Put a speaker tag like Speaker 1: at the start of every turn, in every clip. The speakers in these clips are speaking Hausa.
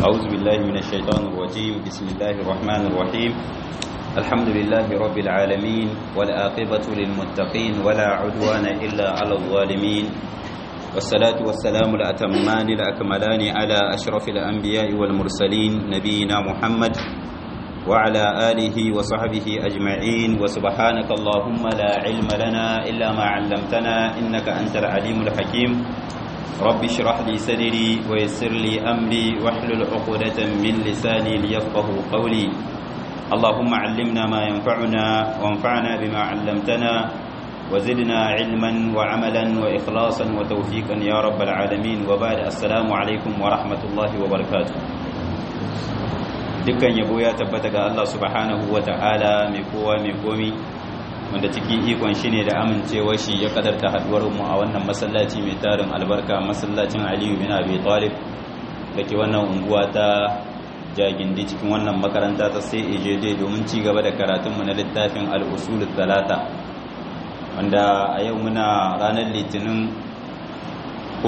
Speaker 1: أعوذ بالله من الشيطان الرجيم بسم الله الرحمن الرحيم الحمد لله رب العالمين والآقبة للمتقين ولا عدوان إلا على الظالمين والصلاة والسلام الأتمان الأكملان على أشرف الأنبياء والمرسلين نبينا محمد وعلى آله وصحبه أجمعين وسبحانك اللهم لا علم لنا إلا ما علمتنا إنك أنت العليم الحكيم رب اشرح لي صدري ويسر لي أمري واحلل عقدة من لساني ليفقه قولي اللهم علمنا ما ينفعنا وانفعنا بما علمتنا وزدنا علما وعملا وإخلاصا وتوفيقا يا رب العالمين وبعد السلام عليكم ورحمة الله وبركاته dukkan yabo ya tabbata ga Allah subhanahu wa ta'ala mai kowa mai komi wanda cikin ikon shi ne da amincewar shi ya kadarta haduwar mu a wannan masallaci mai tarin albarka masallacin Aliyu bin Abi Talib dake wannan unguwa ta Jagindi cikin wannan makaranta ta CAJD domin ci gaba da karatun mu na littafin al-usul talata wanda a yau muna ranar litinin 4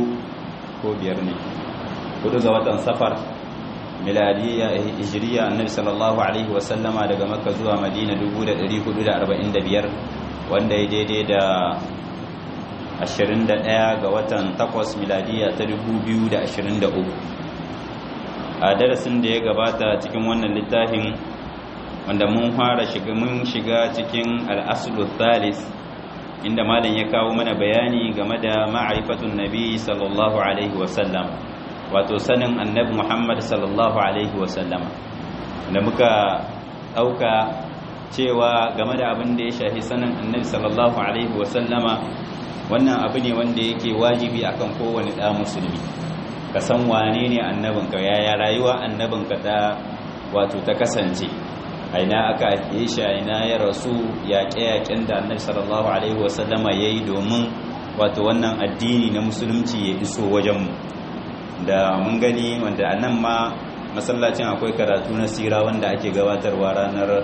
Speaker 1: ga watan safar miladiyya hijriya annabi sallallahu alaihi wasallama daga makka zuwa madina 1445 wanda ya daidai da 21 ga watan 8 miladiyya ta 2023 a darasin da ya gabata cikin wannan littafin wanda mun shiga cikin al-aslu thalis inda malam ya kawo mana bayani game da ma'rifatun nabi sallallahu alaihi wasallam wato sanin annabi Muhammad sallallahu alaihi wasallama da muka dauka cewa game da abin da ya shafi sanin annabi sallallahu alaihi wasallama wannan abu ne wanda yake wajibi akan kowane da musulmi ka san wane ne annabinka yaya rayuwa annabinka ta wato ta kasance aina aka yi shi aina ya rasu yaƙe-yaƙen da annabi sallallahu alaihi wasallama yayi domin wato wannan addini na musulunci ya iso wajenmu da mun gani wanda a nan ma masallacin akwai karatu na sira wanda ake gabatarwa ranar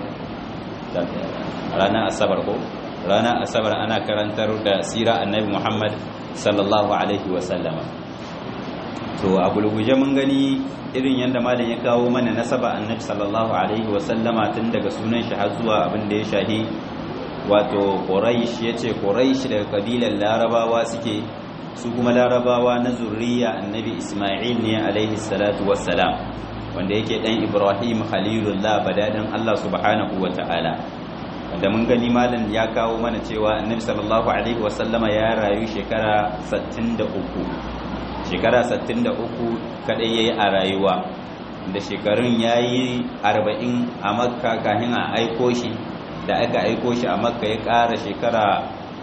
Speaker 1: asabar ko ranar asabar ana karantar da sira annabi Muhammad sallallahu alaihi wasallama to a gulguje mun gani irin yadda malam ya kawo mana nasaba annabi sallallahu alaihi wasallama tun daga sunan shi har zuwa abin da ya shahi wato quraish yace quraish daga kabilar larabawa suke su kuma larabawa na zurriya annabi Isma'il ne alaihi salatu wassalam wanda yake dan Ibrahim khalilullah badadan Allah subhanahu wataala wanda mun gani malam ya kawo mana cewa annabi sallallahu alaihi wasallama ya rayu shekara 63 kadai yayi a rayuwa da shekarun yayi 40 a Makka kafin a aiko shi da aka aiko shi a Makka ya ƙara shekara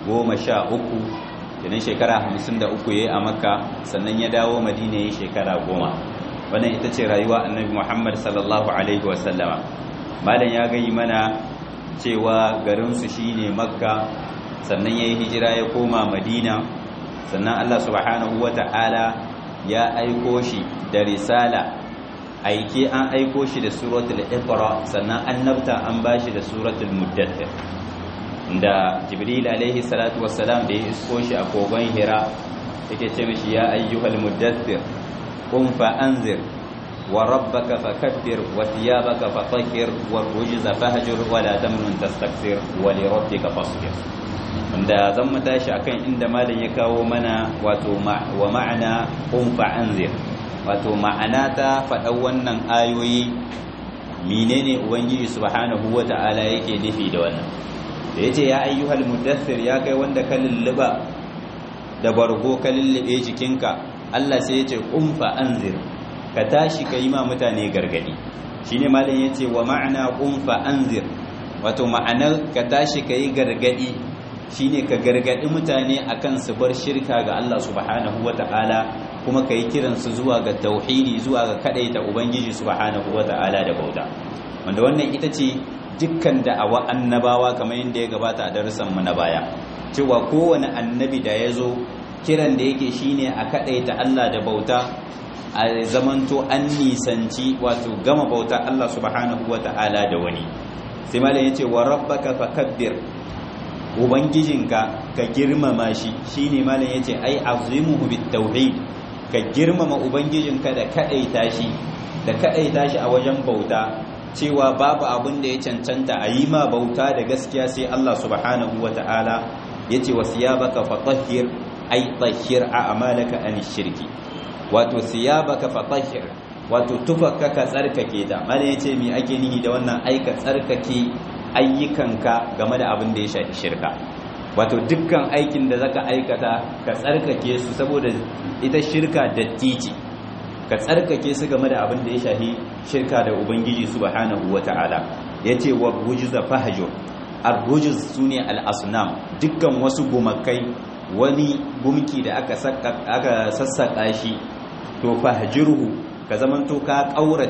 Speaker 1: 13 idan shekara 53 yayi a Makka sannan ya dawo Madina yayi shekara 10 wannan ita ce rayuwa Annabi Muhammad sallallahu alaihi wasallama malam ya gayi mana cewa garin su shine Makka sannan yayi hijira ya koma Madina sannan Allah subhanahu wataala ya aiko shi da risala aike an aiko shi da suratul Iqra sannan annabta an bashi da suratul Muddathir da jibril alaihi salatu wassalam da ya isko shi a kogon hira yake ce mishi ya ayyuhal muddathir qum fa anzir wa rabbaka fakabbir wa thiyabaka fatahhir wa rujza fahjur wa la tamnun tastakthir wa li rabbika fasbir wanda zan mu tashi akan inda malam ya kawo mana wato wa ma'ana qum fa anzir wato ma'ana ta faɗan wannan ayoyi menene ubangiji subhanahu wata'ala yake nufi da wannan da ya ce ya ayyuhal muddathir ya kai wanda ka lulluba da bargo ka lullube jikinka Allah sai ya ce qumfa anzir ka tashi ka yi ma mutane gargadi shine malam ya ce wa ma'ana qumfa anzir wato ma'anar ka tashi ka yi gargadi shine ka gargadi mutane akan su bar shirka ga Allah subhanahu wataala kuma ka yi kiransu zuwa ga tauhidi zuwa ga kadaita ubangiji subhanahu wataala da bauta wanda wannan ita ce dukkan da'awa annabawa kamar yadda ya gabata a darussanmu na baya cewa kowane annabi da ya zo kiran da yake shine a kadaita Allah da bauta a zamanto an nisanci wato gama bauta Allah subhanahu wata'ala da wani sai malam yace wa rabbaka fakabbir ubangijinka ka girmama shi shine malam yace ai azimuhu bit tauhid ka girmama ubangijinka da kadaita shi a wajen bauta cewa babu abin da ya cancanta a yi ma bauta da gaskiya sai Allah subhanahu wata'ala yace wasiyabaka fatahhir ay tahhir a'malaka an shirki wato siyabaka fatahhir wato tufakka ka tsarkake ta mallan yace me ake nihi da wannan aika tsarkake ayyukanka game da abin da ya shafi shirka wato dukkan aikin da zaka aikata ka tsarkake su saboda ita shirka datti ce ka tsarkake su game da abin da ya shafi shirka da ubangiji subhanahu wataala yace wa rujza fahjur ar-rujz sune al-asnam dukkan wasu gumakai wani gumki da aka sassaka shi to fahjurhu ka zamanto ka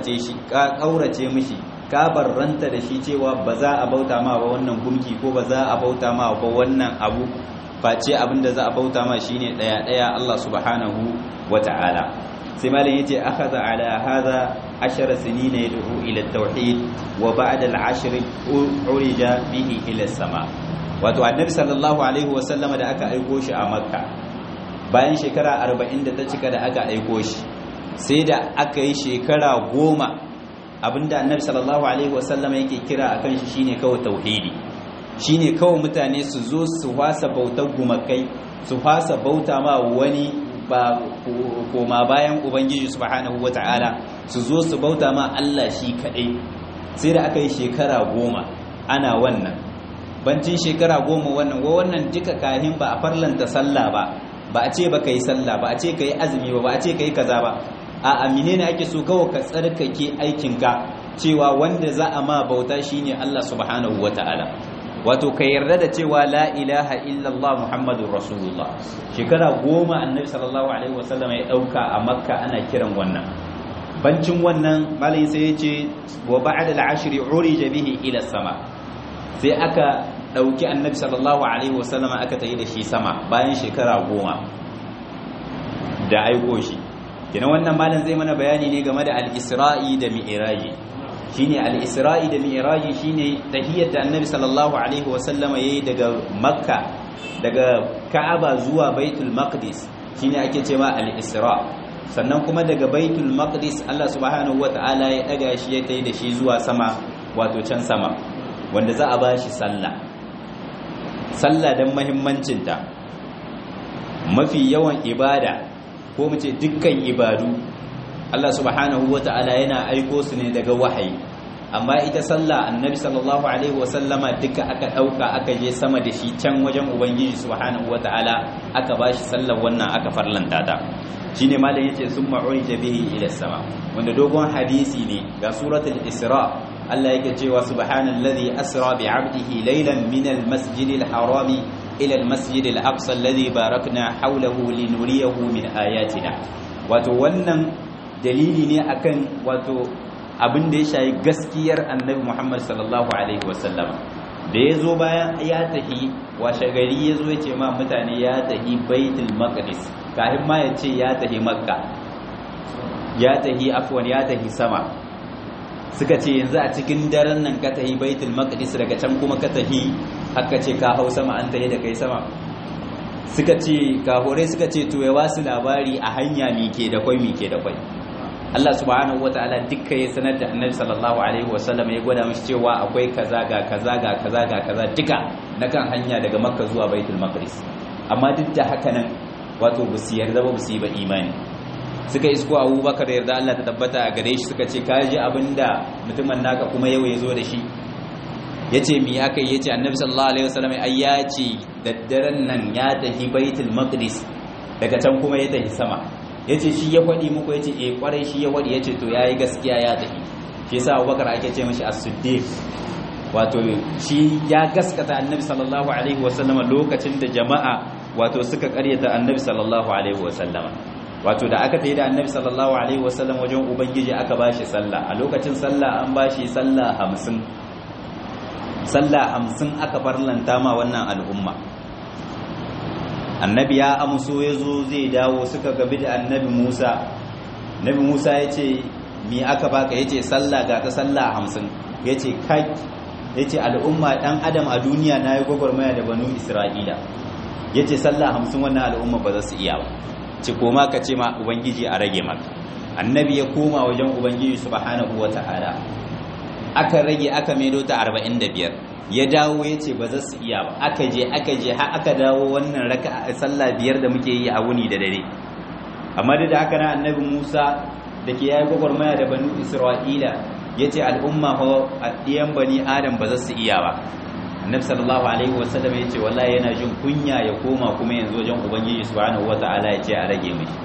Speaker 1: kaurace mishi ka barranta da shi cewa ba za a bauta ma ba wannan gumki ko ba za a bauta ma ba wannan abu face abinda za a bauta ma shine daya Allah subhanahu wata'ala sai malam yace akhadha ala hadha 10 sinina yad'u ila at-tauhid wa ba'da al-10 urija bihi ila as-sama wato annabi sallallahu alaihi wasallam da aka aiko shi a makka bayan shekara 40 da ta cika da aka aiko shi sai da aka yi shekara 10 abinda annabi sallallahu alaihi wasallam yake kira akan shi shine kawai tauhidi shine kawai mutane su zo su fasa bautar gumakai su fasa bauta ma wani ba koma bayan ubangiji subhanahu wataala su zo su bauta ma Allah shi kadai sai da aka yi shekara 10 ana wannan bancin shekara 10 wannan duka kahin ba a farlanta sallah ba a ce ba kai sallah ba a ce kai azumi ba a ce kai kaza ba a amine ne ake so kawai ka tsarkake aikinka cewa wanda za a ma bauta shine Allah subhanahu wataala wato ka yarda da cewa la ilaha illallah muhammadur rasulullah shekara 10 annabi sallallahu alaihi wasallam ya dauka a makka ana kiran wannan bancin wannan malai sai yace wa ba'da al-ashri urija bihi ila sama sai aka dauki annabi sallallahu alaihi wasallam aka tayi da shi sama bayan shekara 10 da aiko shi kina wannan malam zai mana bayani ne game da al-isra'i da mi'raji shine al-isra'i da mi'raji shine tahiyyat da annabi sallallahu alaihi wasallama yayi daga makka daga ka'aba zuwa baitul maqdis shine ake cewa al-isra sannan kuma daga baitul maqdis Allah subhanahu wataala ya daga shi ya tayi da shi zuwa sama wato can sama wanda za a bashi sallah dan muhimmancin ta mafi yawan ibada ko mu ce dukkan ibadu Allah subhanahu wata'ala yana aiko su ne daga wahayi amma ita sallah annabi sallallahu alaihi wasallama duka aka dauka aka je sama da shi can wajen ubangiji subhanahu wata'ala aka bashi sallar wannan aka farlanta ta shine malam yace summa urija bihi ila sama wanda dogon hadisi ne ga suratul isra Allah yake cewa subhanallazi asra bi 'abdihi laylan minal masjidil harami ila al-masjidil aqsa alladhi barakna hawlahu linuriyahu min ayatina wato wannan dalili ne akan wato abin da ya shayi gaskiyar annabi Muhammad sallallahu alaihi wasallam da yazo bayan ya tahi washe gari yazo yace ma mutane ya tahi baitul maqdis kafin ma yace ya tahi makka ya tahi sama suka ce yanzu a cikin daren nan ka tahi baitul maqdis daga can kuma ka tahi haka ce ka hau sama an tahi da kai sama suka ce kahorai suka ce to ya wasu labari a hanya mike da kwai Allah subhanahu wataala dukkan ya sanar da Annabi sallallahu alaihi wasallam ya gwada mishi cewa akwai kaza ga kaza ga kaza ga kaza duka na kan hanya daga Makka zuwa Baitul Maqdis amma duk da haka nan wato busi yarda ba busi ba imani suka isko Abubakar yarda Allah ta tabbata a gare shi suka ce ka ji abinda mutumin naka kuma yau ya zo da shi yace mi aka yi yace Annabi sallallahu alaihi wasallam ai ya ce daddaren nan ya tafi Baitul Maqdis daga can kuma ya tafi sama yace shi ya faɗi muku yace kwarai shi ya faɗi yace to yayi gaskiya ya tafi shi yasa Abubakar ake ce mishi as-siddiq wato shi ya gaskata Annabi sallallahu alaihi wasallama lokacin da jama'a wato suka karyata Annabi sallallahu alaihi wasallama wato da aka tayi da Annabi sallallahu alaihi wasallam wajen ubangiji aka bashi sallah a lokacin sallah an bashi sallah 50 aka farlanta ma wannan al'umma annabi ya amso ya zo zai dawo suka gabi da annabi Musa ya ce mi aka baka ya ce sallah ga ta sallah 50 ya ce kai ya ce al'umma ɗan adam a duniya na yi gwagwarmaya da banu isra'ila ya ce sallah 50 wannan al'umma ba za su iya ba ci koma ka ce ma ubangiji a rage maka. Annabi ya koma wajen ubangiji subhanahu wata'ala, aka rage, aka maido ta 45, ya dawo ya ce ba za su iya ba, aka je har aka dawo wannan raka'a sallah 5 da muke yi a wuni da dare. Amma da haka na annabi Musa da ke yayi gwagwarmaya da banu Isra'ila ya ce al'umma ho ɗiyan bani Adam ba za su iya ba. Annabi sallallahu alaihi wasallam ya ce wallahi yana jin kunya ya koma kuma yanzu wajen ubangiji subhanahu wata'ala ya ce a rage mishi.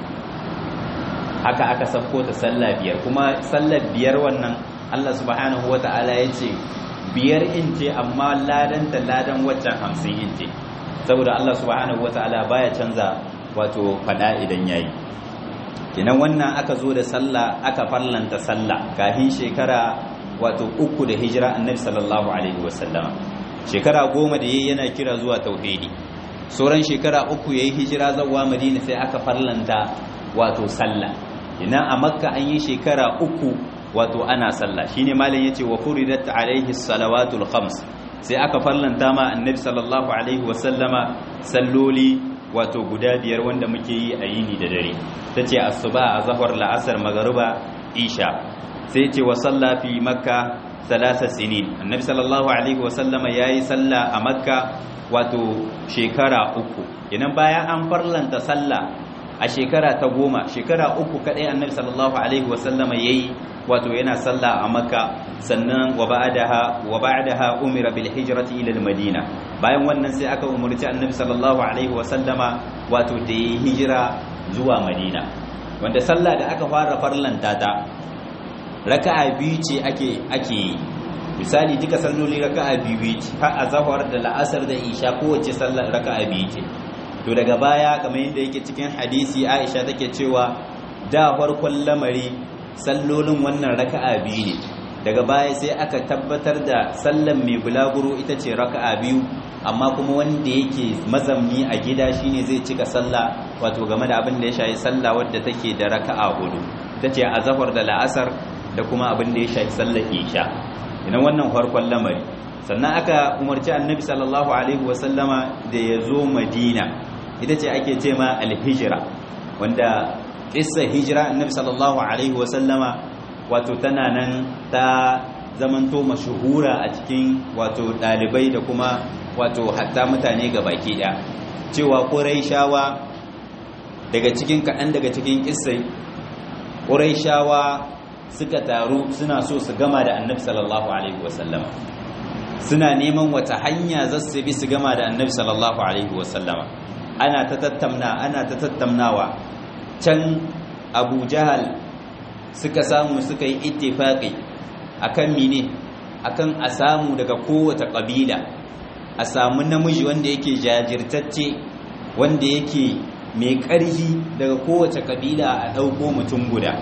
Speaker 1: Haka aka safko ta sallah 5, kuma sallar 5 wannan Allah subhanahu wata'ala ya ce 5 in ce amma ladan waccan 50 in ce, saboda Allah subhanahu wata'ala baya canza wato fada idan yayi. Kenan wannan aka zo da sallah, aka farlanta sallah kafin shekara wato 3 da hijira annabi sallallahu alaihi wasallama. Shekara 10 da yayi yana kira zuwa tauhidi, sauran shekara 3 yayi hijira zuwa Madina sai aka farlanta wato sallah. Ina a Makka an yi shekara 3 wato ana sallah, shine malam yace wa furidat alaihi salawatul khams, sai aka farlanta ma annabi sallallahu alaihi wasallama salloli wato guda 5 wanda muke yi a yini da dare. Tace asuba, azhar, la'asar, magriba, isha. Sai ce wa salla fi Makka 3 sinin, annabi sallallahu alaihi wasallama yayi sallah a Makka wato shekara 3. Idan bayan an farlanta sallah a shekara ta 10, shekara 3 kadai annabi sallallahu alaihi wasallama yayi wato yana sallah a Makka. Sannan wa ba'daha umira bil hijrati ila al Madina, bayan wannan sai aka umurci annabi sallallahu alaihi wasallama wato da yi hijira zuwa Madina, wanda sallah da aka fara farlanta ta raka'a 2 ce ake yi. Misali duka salloli raka'a 2 ce, har azhar da la'asar da isha kowace sallar raka'a 2 ce. To daga baya kamar yadda yake cikin hadisi Aisha take cewa da farkon lamari sallolin wannan raka'a 2 ne, daga baya sai aka tabbatar da sallan mai bulaguro ita ce raka'a 2, amma kuma wanda yake mazamni a gida shine zai cika sallah wato game da abin da ya shafi sallah wadda take da raka'a 4, tace azhar da la'asar da kuma abin da ya shafi sallar isha. Ina wannan farkon lamari. Sannan aka umarci annabi sallallahu alaihi wasallama da ya zo Madina, ita ce ake ce ma al-hijra, wanda kissa hijira annabi sallallahu alaihi wasallama wato tana nan ta zamanto mashuhura a cikin wato dalibai da kuma wato hatta mutane gabaki daya, cewa Qurayshawa daga cikin kaɗan daga cikin kissai, Qurayshawa suka taru suna so su gama da annabi sallallahu alaihi wasallama, suna neman wata hanya za su bi su gama da annabi sallallahu alaihi wasallama. Ana ta tattaunawa. Can Abu Jahal suka samu suka yi ittifaqi akan mine, akan a samu daga kowace kabila a samu namiji wanda yake jajirtacce, wanda yake mai ƙarfi daga kowace kabila a ɗauko mutum guda.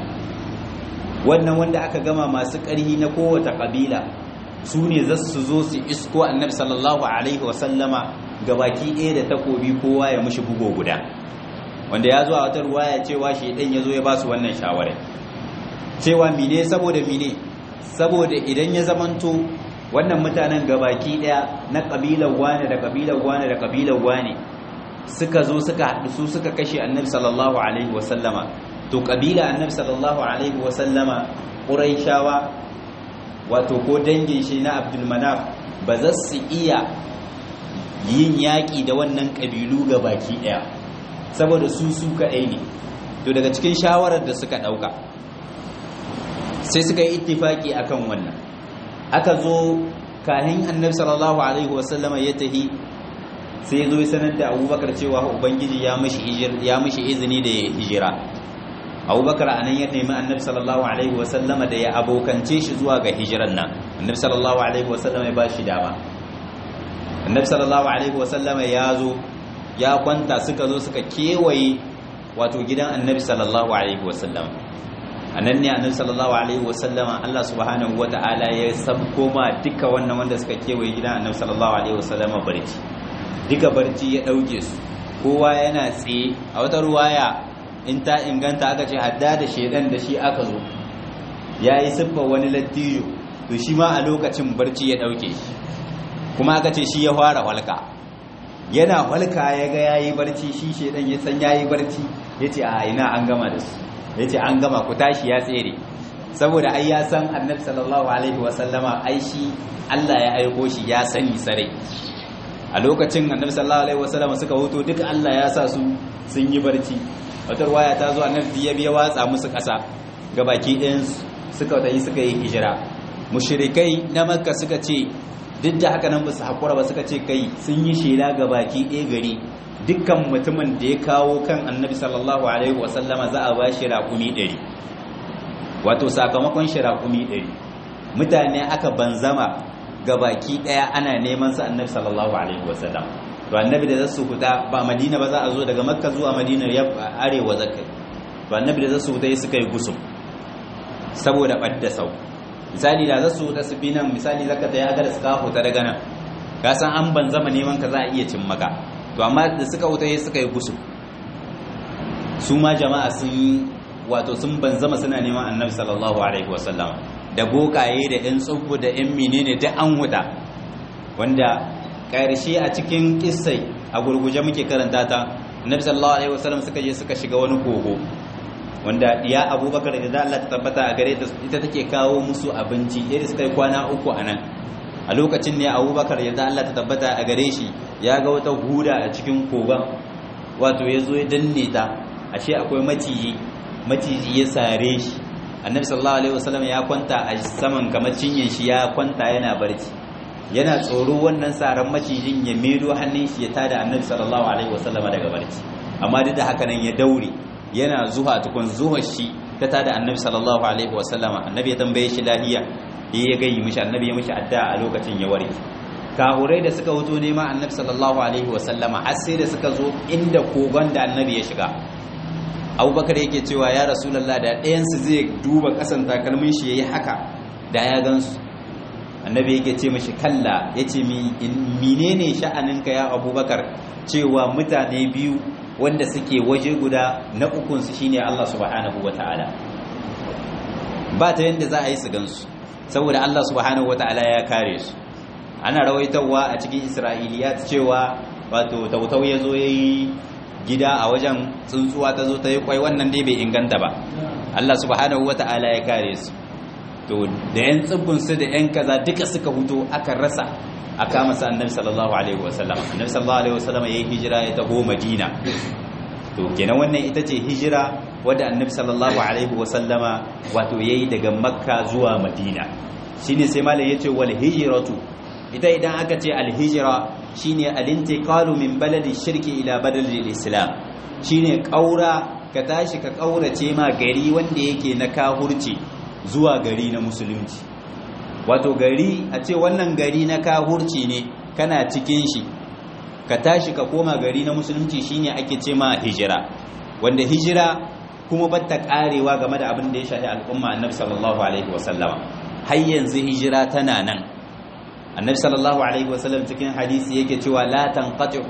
Speaker 1: Wannan wanda aka gama masu ƙarfi na kowace kabila su ne za su zo su isko annabi sallallahu alaihi wasallama gabaki ɗaya da takobi, kowa ya mushi bugo guda, wanda ya zo a wata ruwaya cewa shedan ya zo ya ba su wannan shawarar cewa mine, saboda idan ya zamanto wannan mutanen gabaki ɗaya na kabilar wane da kabilar wane da kabilar wane suka zo suka haɗu su suka kashe annabi sallallahu alaihi wasallama, to kabila annabi sallallahu alaihi wasallama Qurayshawa wato ko dangin shi na Abdul Manaf ba za su iya yin yaƙi da wannan ƙabilu ga baki ɗaya, saboda su kaɗai ne. To daga cikin shawarar da suka ɗauka sai suka yi ittifaki akan wannan. Aka zo kahin annabi sallallahu alaihi wasallama ya tahi, sai ya zo ya sanar da Abubakar cewa ubangiji ya mishi izini da ya hijira. Abubakar anan ya nemi annabi sallallahu alaihi wasallama da ya abokance shi zuwa ga hijiran nan. Annabi sallallahu alaihi wasallama ya ba shi dama. Annabi sallallahu alaihi wasallama ya zo ya kwanta, suka zo suka kewaye wato gidan annabi sallallahu alaihi wasallama. Anan ne annabi sallallahu alaihi wasallama Allah subhanahu wata'ala ya sabko ma duka wannan wanda suka kewaye gidan annabi sallallahu alaihi wasallama barci. Duka barci ya dauke su, kowa yana tsaye. A wata ruwaya in ta inganta aka ce hadda da shedan da shi aka zo yayi siffar wani lattijo, to shi ma a lokacin barci ya dauke shi, kuma aka ce shi ya fara walka yana halka ya ga yayi barci shi shedan ya san yayi barci yace a ina an gama da su yace an gama ku tashi ya tsere saboda ai ya san annabi sallallahu alaihi wasallama ai shi Allah ya aiko shi ya sani sarai a lokacin annabi sallallahu alaihi wasallama suka hoto duka Allah ya sa su sun yi barci wata ruwaya ta zo annabi ya biya watsa musu kasa gabaki ɗayan suka yi hijira mushrikai na makka suka ce duk da haka nan ba su haƙura ba suka ce kai sun yi shela ga baki ɗaya gari dukkan mutumin da ya kawo kan annabi sallallahu alaihi wasallama za a ba shi raƙumi 100 wato sakamakon shi raƙumi 100 mutane aka banzama ga baki ɗaya ana neman sa annabi sallallahu alaihi wasallam to annabi da zasu fita ba madina ba za a zo daga makka zuwa madina ya arewa zakai to annabi da zasu fita suka yi gusum saboda ɓadda sau misali da zasu da su bi nan misali zaka ta ya ga da suka huta daga nan ka san an ban zama neman ka za a iya cin maka to amma da suka huta suka yi gusu su ma jama'a sun wato sun ban zama suna neman annabi sallallahu alaihi wasallam da bokaye da yan tsubbu da yan menene da an huta wanda karshe a cikin kissai a gurguje muke karanta ta annabi sallallahu alaihi wasallam suka je suka shiga wani kogo wanda ya abubakar da Allah ta tabbata a gare ta ita take kawo musu abinci irin suka yi kwana 3 a nan a lokacin ne abubakar da Allah ta tabbata a gare shi ya ga wata huda a cikin kogon wato ya zo ya danne ta ashe akwai maciji ya sare shi annabi sallallahu alaihi wasallam ya kwanta a saman kamar cinyen shi ya kwanta yana barci yana tsoro wannan saran macijin ya medo hannun shi ya tada annabi sallallahu alaihi wasallam daga barci amma duk da haka nan ya daure yana zuwa tukun zuwar shi ta tada annabi sallallahu alaihi wasallama annabi ya tambaye shi lahiya ya gayi mishi annabi ya mishi addu'a a lokacin ya warke kahurai da suka wuto nema annabi sallallahu alaihi wasallama har sai da suka zo inda kogon da annabi ya shiga abubakar yake cewa ya rasulullah da ɗayan su zai duba kasan takalmin shi yayi haka da ya gansu annabi yake ce mishi kalla yace menene sha'aninka ya abubakar cewa mutane biyu wanda suke waje guda na ukunsu shine Allah subhanahu wataala ba ta yanda za a yi su gansu saboda Allah subhanahu wataala ya kare su ana rawaitawa a cikin Isra'iliyat cewa wato tautau ya zo yayi gida a wajen tsuntsuwa ta zo ta yi kwai wannan dai bai inganta ba Allah subhanahu wataala ya kare su to da yan tsibbin su da yan kaza duka suka huto aka rasa aka masa annabi sallallahu alaihi wasallam annabi sallallahu alaihi wasallam yayin hijira ya taho madina to kenan wannan ita ce hijira wadda annabi sallallahu alaihi wasallama wato yayi daga makka zuwa madina shine sai malai yace wal hijratu ita idan aka ce al hijra shine al intiqalu min baladi shirki ila baladi al islam shine kaura ka tashi ka kaurace ma gari wanda yake na kahurci zuwa gari na musulunci wato gari a ce wannan gari na kahurci ne kana cikin shi ka tashi ka koma gari na musulunci shine ake ce ma hijira wanda hijira kuma batta karewa game da abin da ya shafi al'umma annabi sallallahu alaihi wasallama har yanzu hijira tana nan annabi sallallahu alaihi wasallam cikin hadisi yake cewa la tanqati'u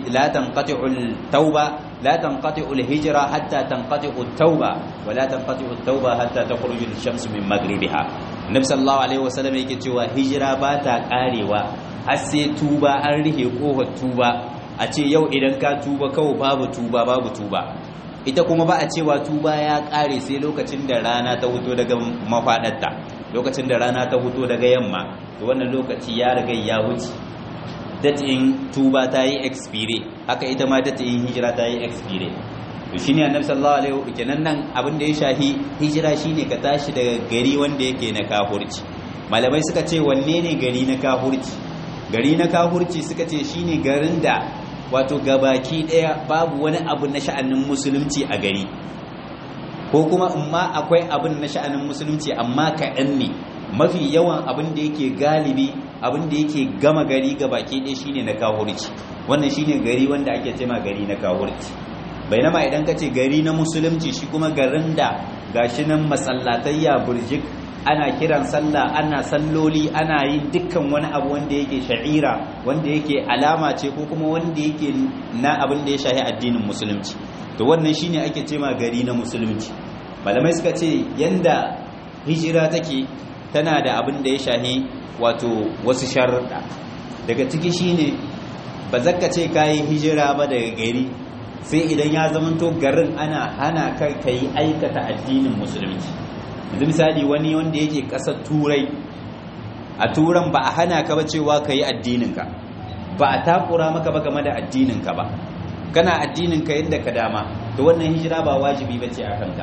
Speaker 1: at-tauba la tanqati'u al-hijra hatta tanqati'u at-tauba wa la tanqati'u at-tauba hatta takhruju ash-shamsu min maghribiha annabi sallallahu alaihi wasallam yake cewa hijira ba ta karewa har sai tuba an rihe kohar tuba a ce yau idan ka tuba kawai babu tuba ita kuma ba a cewa tuba ya kare sai lokacin da rana ta fito daga mafadarta lokacin da rana ta fito daga yamma to wannan lokaci ya riga ya wuce datin tuba ta yi expire haka ita ma datin hijira ta yi expire to shine annabi sallallahu alaihi wasallam kenan nan abin da ya shahi hijira shine ka tashi daga gari wanda yake na kafurci malamai suka ce wanne ne gari na kafurci gari na kafurci suka ce shine garin da wato gabaki daya babu wani abu na sha'anin musulunci a gari ko kuma amma akwai abin na sha'anin musulunci amma kaɗan ne mafi yawan abin da yake galibi abin da yake gama gari gabaki daya shine na kafurci wannan shine gari wanda ake cema gari na kafurci bainama idan ka ce gari na musulunci shi kuma garin da gashi nan masallatayya burjik ana kiran sallah ana salloli ana yin dukkan wani abu wanda yake sha'ira wanda yake alama ce ko kuma wanda yake na abin da ya shahi addinin musulunci to wannan shine ake cema gari na musulunci malamai suka ce yanda hijira take tana da abin da ya shahi wato wasu sharuɗa daga ciki shine ba zaka ce kai hijira ba daga gari sai idan ya zamanto garin ana hana ka kai aikata addinin musulunci. yanzu misali wani wanda yake ƙasar turai, a turan ba a hana ka ba cewa ka yi addininka, ba a takura maka ba game da addininka ba, kana addininka yadda ka dama, to wannan hijira ba wajibi ba ce a kanka.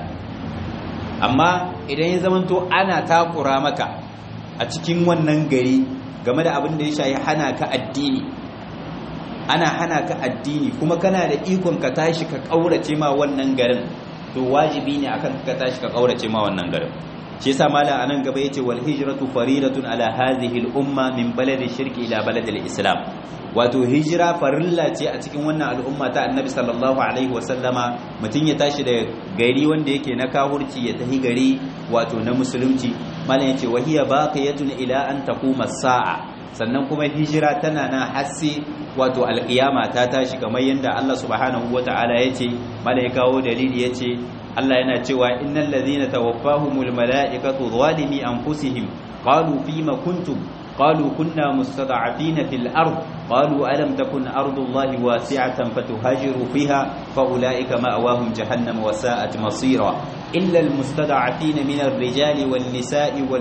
Speaker 1: amma idan ya zamanto ana takura maka a cikin wannan gari game da abin da ya shayi hana ka addini, ana hana ka addini kuma kana da ikon ka tashi ka kaurace ma wannan garin, to wajibi ne akan ka tashi ka kaurace ma wannan garin. shi yasa mala anan gaba yace wal hijratu faridatun ala hadhihi al umma min baladi shirki ila baladi al islam. wato hijira farilla ce a cikin wannan al'umma ta annabi sallallahu alaihi wasallama, mutun ya tashi da gari wanda yake na kahurci ya tahi gari wato na musulunci. malam yace wahiya baqiyatun ila an taquma as-sa'a, sannan kuma hijira tana na hassi wato alƙiyama ta tashi, kamar yadda Allah subhanahu wata'ala yace, malaikawo dalili yace Allah yana cewa innal ladhina tawaffahumul malaikatu zalimi anfusihim qalu fima kuntum qalu kunna mustada'afina fil ard qalu alam takun ardullahi wasi'atan fatuhajiru fiha faulaika ma'awahum jahannam wa sa'at masira illa al mustada'afina min ar-rijali wan nisa'i wal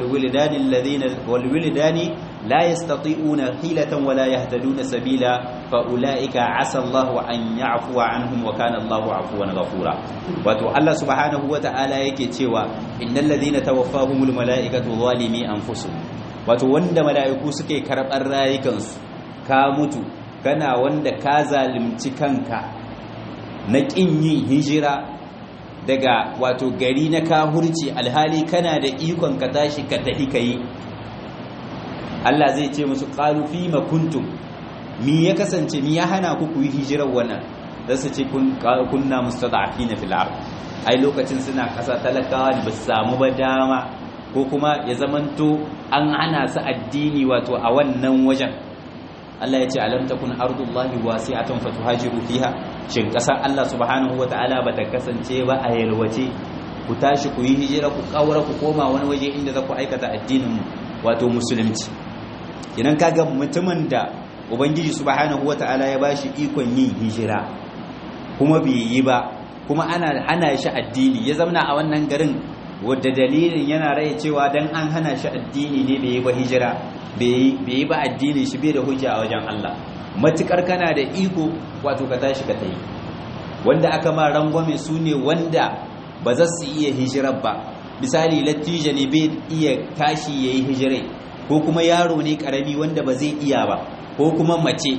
Speaker 1: wildani لا يستطيعون حيلة ولا يهتدون سبيلا فأولئك عسى الله أن يعفو عنهم وكان الله عفوا غفورا. wato Allah subhanahu wata'ala yake cewa innal ladhina tawaffahumul malaikatu zalimi anfusuhum, wato wanda mala'iku suke karɓar rayukansu, ka mutu kana wanda ka zalunci kanka na ƙin yin hijira daga wato gari na kahurci, alhali kana da ikon ka tashi ka tafi kai. Allah zai ce musu qalu fima kuntum, mi ya kasance, mi ya hana ku yi hijirar wannan? da su ce kunna mustada'afina fil ard, ai lokacin suna kasa talakawa ba su samu ba dama, ko kuma ya zamanto an hana su addini wato a wannan wajen. Allah ya ce alam takun ardullahi wasi'atan fatuhajiru fiha, shin kasar Allah subhanahu wataala bata kasance ba a yalwace, ku tashi ku yi hijira, ku kaura, ku koma wani waje inda za ku aikata addinin wato musulunci. idan kaga mutumin da ubangiji subhanahu wataala ya bashi ikon yin hijira kuma bai yi ba, kuma ana hana shi addini, ya zamana a wannan garin wadda dalilin yana rai cewa dan an hana shi addini ne bai yi ba hijira, bai yi ba addini shi, bai da hujja a wajen Allah. matukar kana da iko wato ka tashi ka tayi. wanda aka ma rangwame su ne wanda ba za su iya hijirar ba, misali latija ne bai iya tashi yayi hijirai, ko kuma yaro ne karami wanda ba zai iya ba, ko kuma mace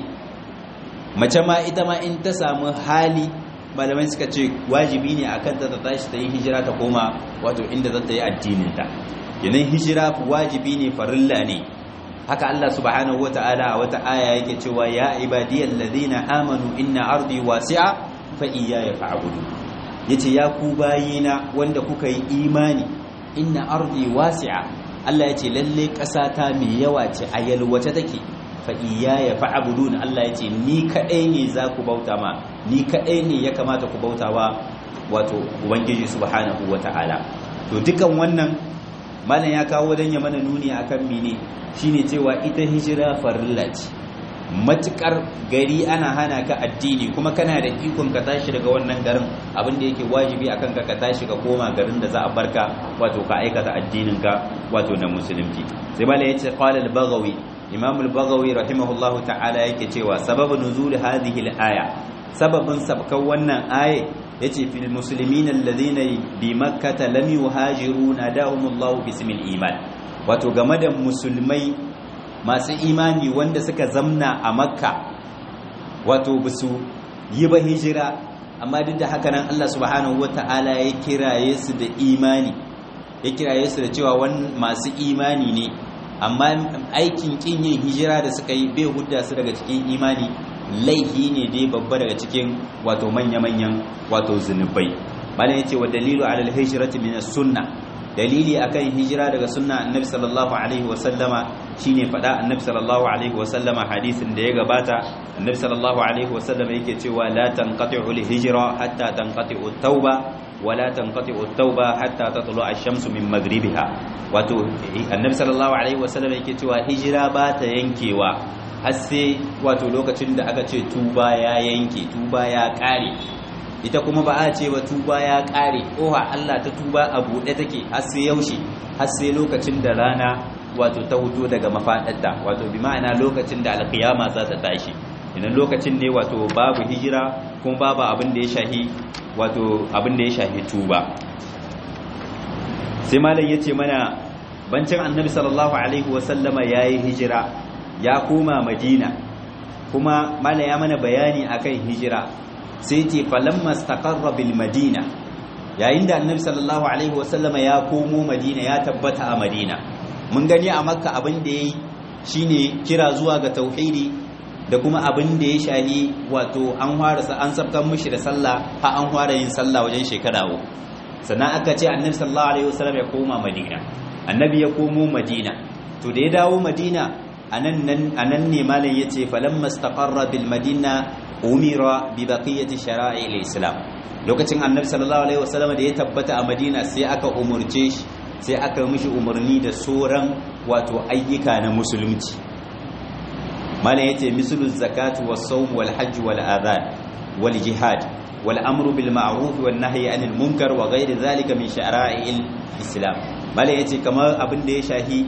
Speaker 1: ma ita ma in ta samu hali, malamai suka ce wajibi ne akan ta tashi ta yi hijira ta koma wato inda za ta yi addinin ta. yanin hijira wajibi ne, farilla ne. haka Allah subhanahu wataala a wata aya yake cewa ya ibadiyal ladina amanu inna ardi wasi'a fa iyaya fa'budu, yace ya ku bayina wanda kuka yi imani, inna ardi wasi'a, Allah ya ce lalle ƙasa ta mai yawa ce, a yalwace take, fa iyaya fa'budun, Allah ya ce ni kadai ne za ku bauta ma, ni kadai ne ya kamata ku bautawa wato ubangiji subhanahu wata'ala. to dukan wannan malam ya kawo dan ya mana nuni akan mene, shine cewa ita hijira farilla ce. matukar gari ana hana ka addini kuma kana da ikon ka tashi daga wannan garin, abin da yake wajibi akan ka tashi ka koma garin da za a barka wato ka aikata addinin ka wato na musulunci. sai bala yace qala al-baghawi, imam al-baghawi rahimahullahu ta'ala yake cewa sababu nuzul hadhihi al-aya, sababin sabkan wannan aya yace fil muslimin alladhina bi makkah lam yuhajiru nadahumullahu bismil iman, wato game da musulmai masu imani wanda suka zamna a makka, wato basu yi ba hijira, amma duk da haka nan Allah subhanahu wata'ala ya kiraye su da imani, ya kiraye su da cewa masu imani ne, amma aikin kin yin hijira da suka yi bai hudda su daga cikin imani, laifi ne dai babba daga cikin wato manya-manyan wato zunubai. malam yace wa dalilu ala al-hijrati min as-sunnah, dalili akan hijira daga sunna annabi sallallahu alaihi wasallama shine fada annabi sallallahu alaihi wasallama hadisin da ya gabata. annabi sallallahu alaihi wasallama yake cewa la tanqati'u al-hijra hatta tanqati'u at-tauba wa la tanqati'u at-tauba hatta tatlu'a ash-shamsu min maghribiha, wato annabi sallallahu alaihi wasallama yake cewa hijira ba ta yankewa har sai wato lokacin da aka ce tuba ya yanke, tuba ya kare. Ita kuma ba a ce ba tuba ya kare, oha Allah ta tuba a buɗe take har sai yaushe, har sai lokacin da rana wato ta huto daga mafaɗarta, wato bi ma'ana lokacin da alkiyama za ta tashi. Idan lokacin ne wato babu hijira kuma babu abin da ya shahi wato abin da ya shahi tuba. Sai malam yace mana bancin annabi sallallahu alaihi wasallama yayi hijira ya koma Madina, kuma malam ya mana bayani akan hijira. Sai ce falamma istaqarra bil Madina, yayin da annabi sallallahu alaihi wasallama ya komo Madina, ya tabbata a Madina. Mun gani a Makka abin da yayi shine kira zuwa ga tauhidi da kuma abin da ya shahi wato an sabkan mishi da sallah, ha an fara yin sallah wajen shekara uku. Sannan aka ce annabi sallallahu alaihi wasallam ya koma Madina, annabi ya komo Madina. To da ya dawo Madina anan ne malam yace falamma istaqarra bil Madina umira bi baqiyati shara'i al-islam. Lokacin annabi sallallahu alaihi wasallam da ya tabbata a Madina sai aka umurce shi, sai aka mishi umarni da sauran wato ayyuka na musulunci. malam yace mislu zakatu was-sawm wal-hajj wal-adhan wal-jihad wal-amru bil-ma'ruf wan-nahyi 'anil munkar wa ghayri dhalika min sha'ra'il islam. malam yace kamar abin da ya shahi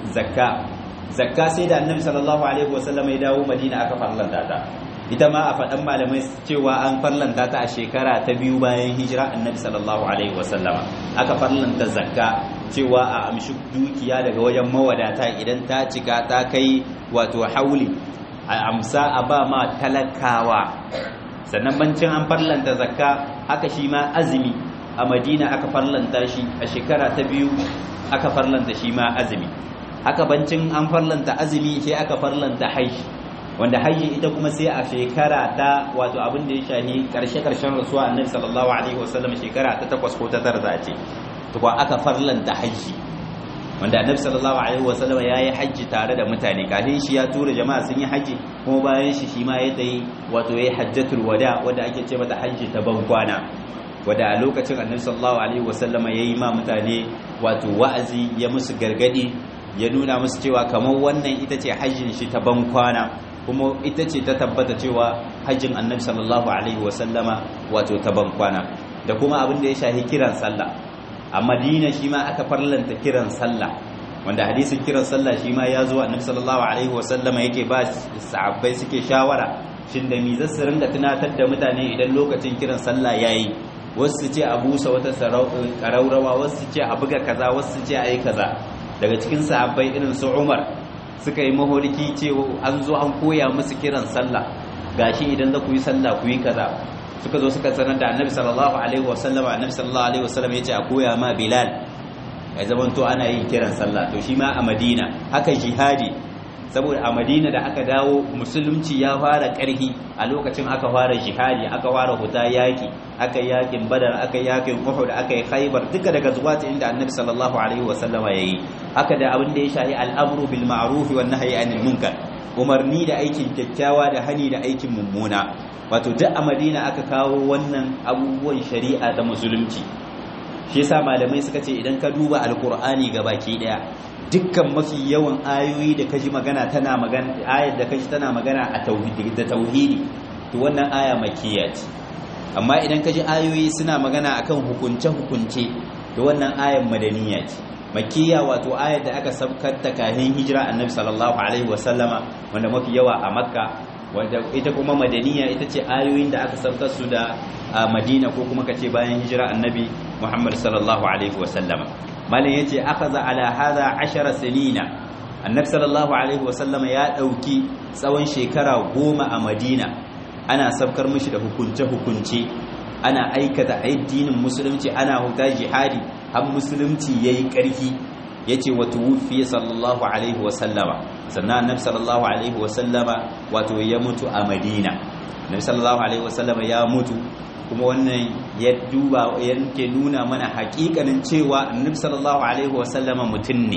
Speaker 1: zakka sai da annabi sallallahu alaihi wasallam ya dawo Madina aka farlanta ta. Ita ma a faɗan malamai cewa an farlanta ta a shekara ta biyu bayan hijira annabi sallallahu alaihi wasallama. Aka farlanta zakka cewa a amshi dukiya daga wajen mawadata idan ta cika ta kai wato hauli, a amsa a ba ma talakawa. Sannan bancin an farlanta zakka, haka shi ma azumi a Madina aka farlanta shi a shekara ta biyu, aka farlanta shi ma azumi. Haka bancin an farlanta azumi sai aka farlanta hajji, wanda hajji ita kuma sai a shekara ta wato abin da ya shahi karshen rasuwa annabi sallallahu alaihi wasallam, shekara ta 8 ko ta 9 za a ce to ko aka farlanta hajji, wanda annabi sallallahu alaihi wasallam yayi hajji tare da mutane. Kafin shi ya tura jama'a sun yi hajji, kuma bayan shi ma ya tayi wato yayi hajjatul wada, wanda ake ce mata hajji ta bankwana, wanda a lokacin annabi sallallahu alaihi wasallam yayi ma mutane wato wa'azi, ya musu gargadi, ya nuna musu cewa kamar wannan ita ce hajjin shi ta bankwana, kuma ita ce ta tabbata cewa hajjin annabi sallallahu alaihi wasallama wato ta bankwana. Da kuma abin da ya shahi kiran sallah a Madina, shi ma aka farlanta kiran sallah, wanda hadisin kiran sallah shi ma ya zo annabi sallallahu alaihi wasallama yake ba sahabbai suke shawara shin da mi zasu ringa tunatar da mutane idan lokacin kiran sallah yayi. Wasu su ce a busa wata karaurawa, wasu su ce a buga kaza, wasu su ce a yi kaza. Daga cikin sahabbai irin su Umar suka yi maholiki cewa an zo an koya musu kiran sallah, gashi idan za ku yi sallah ku yi kaza. Suka zo suka sanar da annabi sallallahu alaihi wasallam, annabi sallallahu alaihi wasallam ya ce a koya ma Bilal ya zaman to ana yin kiran sallah. To shi ma a Madina haka jihadi, saboda a Madina da aka dawo musulunci ya fara ƙarfi, a lokacin aka fara jihadi, aka fara huta yaki, aka yakin Badar, aka yakin Uhud, aka yi Khaybar, duka daga zuwata inda annabi sallallahu alaihi wasallam yayi. Haka da abin da ya shahi al'amru bil ma'ruf wan nahyi 'anil munkar, umarni da aikin kyakkyawa da hani da aikin mummuna. Wato duk a Madina aka kawo wannan abubuwan shari'a da musulunci. Shi yasa malamai suka ce idan ka duba alqur'ani gabaki daya, dukkan mafi yawan ayoyi da kaji magana tana magana, ayar da kaji tana magana a tauhidi da tauhidi, to wannan aya makkiya ce. Amma idan kaji ayoyi suna magana akan hukunce to wannan ayar madaniya ce. Makkiya wato ayar da aka sabkar ta kafin hijira annabi sallallahu alaihi wasallama, wanda mafi yawa a Makka, wanda ita kuma madaniya ita ce ayoyin da aka sabkar su da a Madina, ko kuma kace bayan hijira annabi Muhammad sallallahu alaihi wasallama. Malam yace akaza ala hada 10 sinina, annabi sallallahu alaihi wasallama ya dauki tsawon shekara 10 a Madina, ana sabkar mishi da hukunce ana aikata addinin musulunci, ana huta jihadi, har musulunci yayi karfi. Yace wa tuwfi sallallahu alaihi wasallama, sannan annabi sallallahu alaihi wasallama wato ya mutu a Madina. Annabi sallallahu alaihi wasallama ya mutu, kuma wannan ya duba yake nuna mana hakikanin cewa annabi sallallahu alaihi wasallama mutum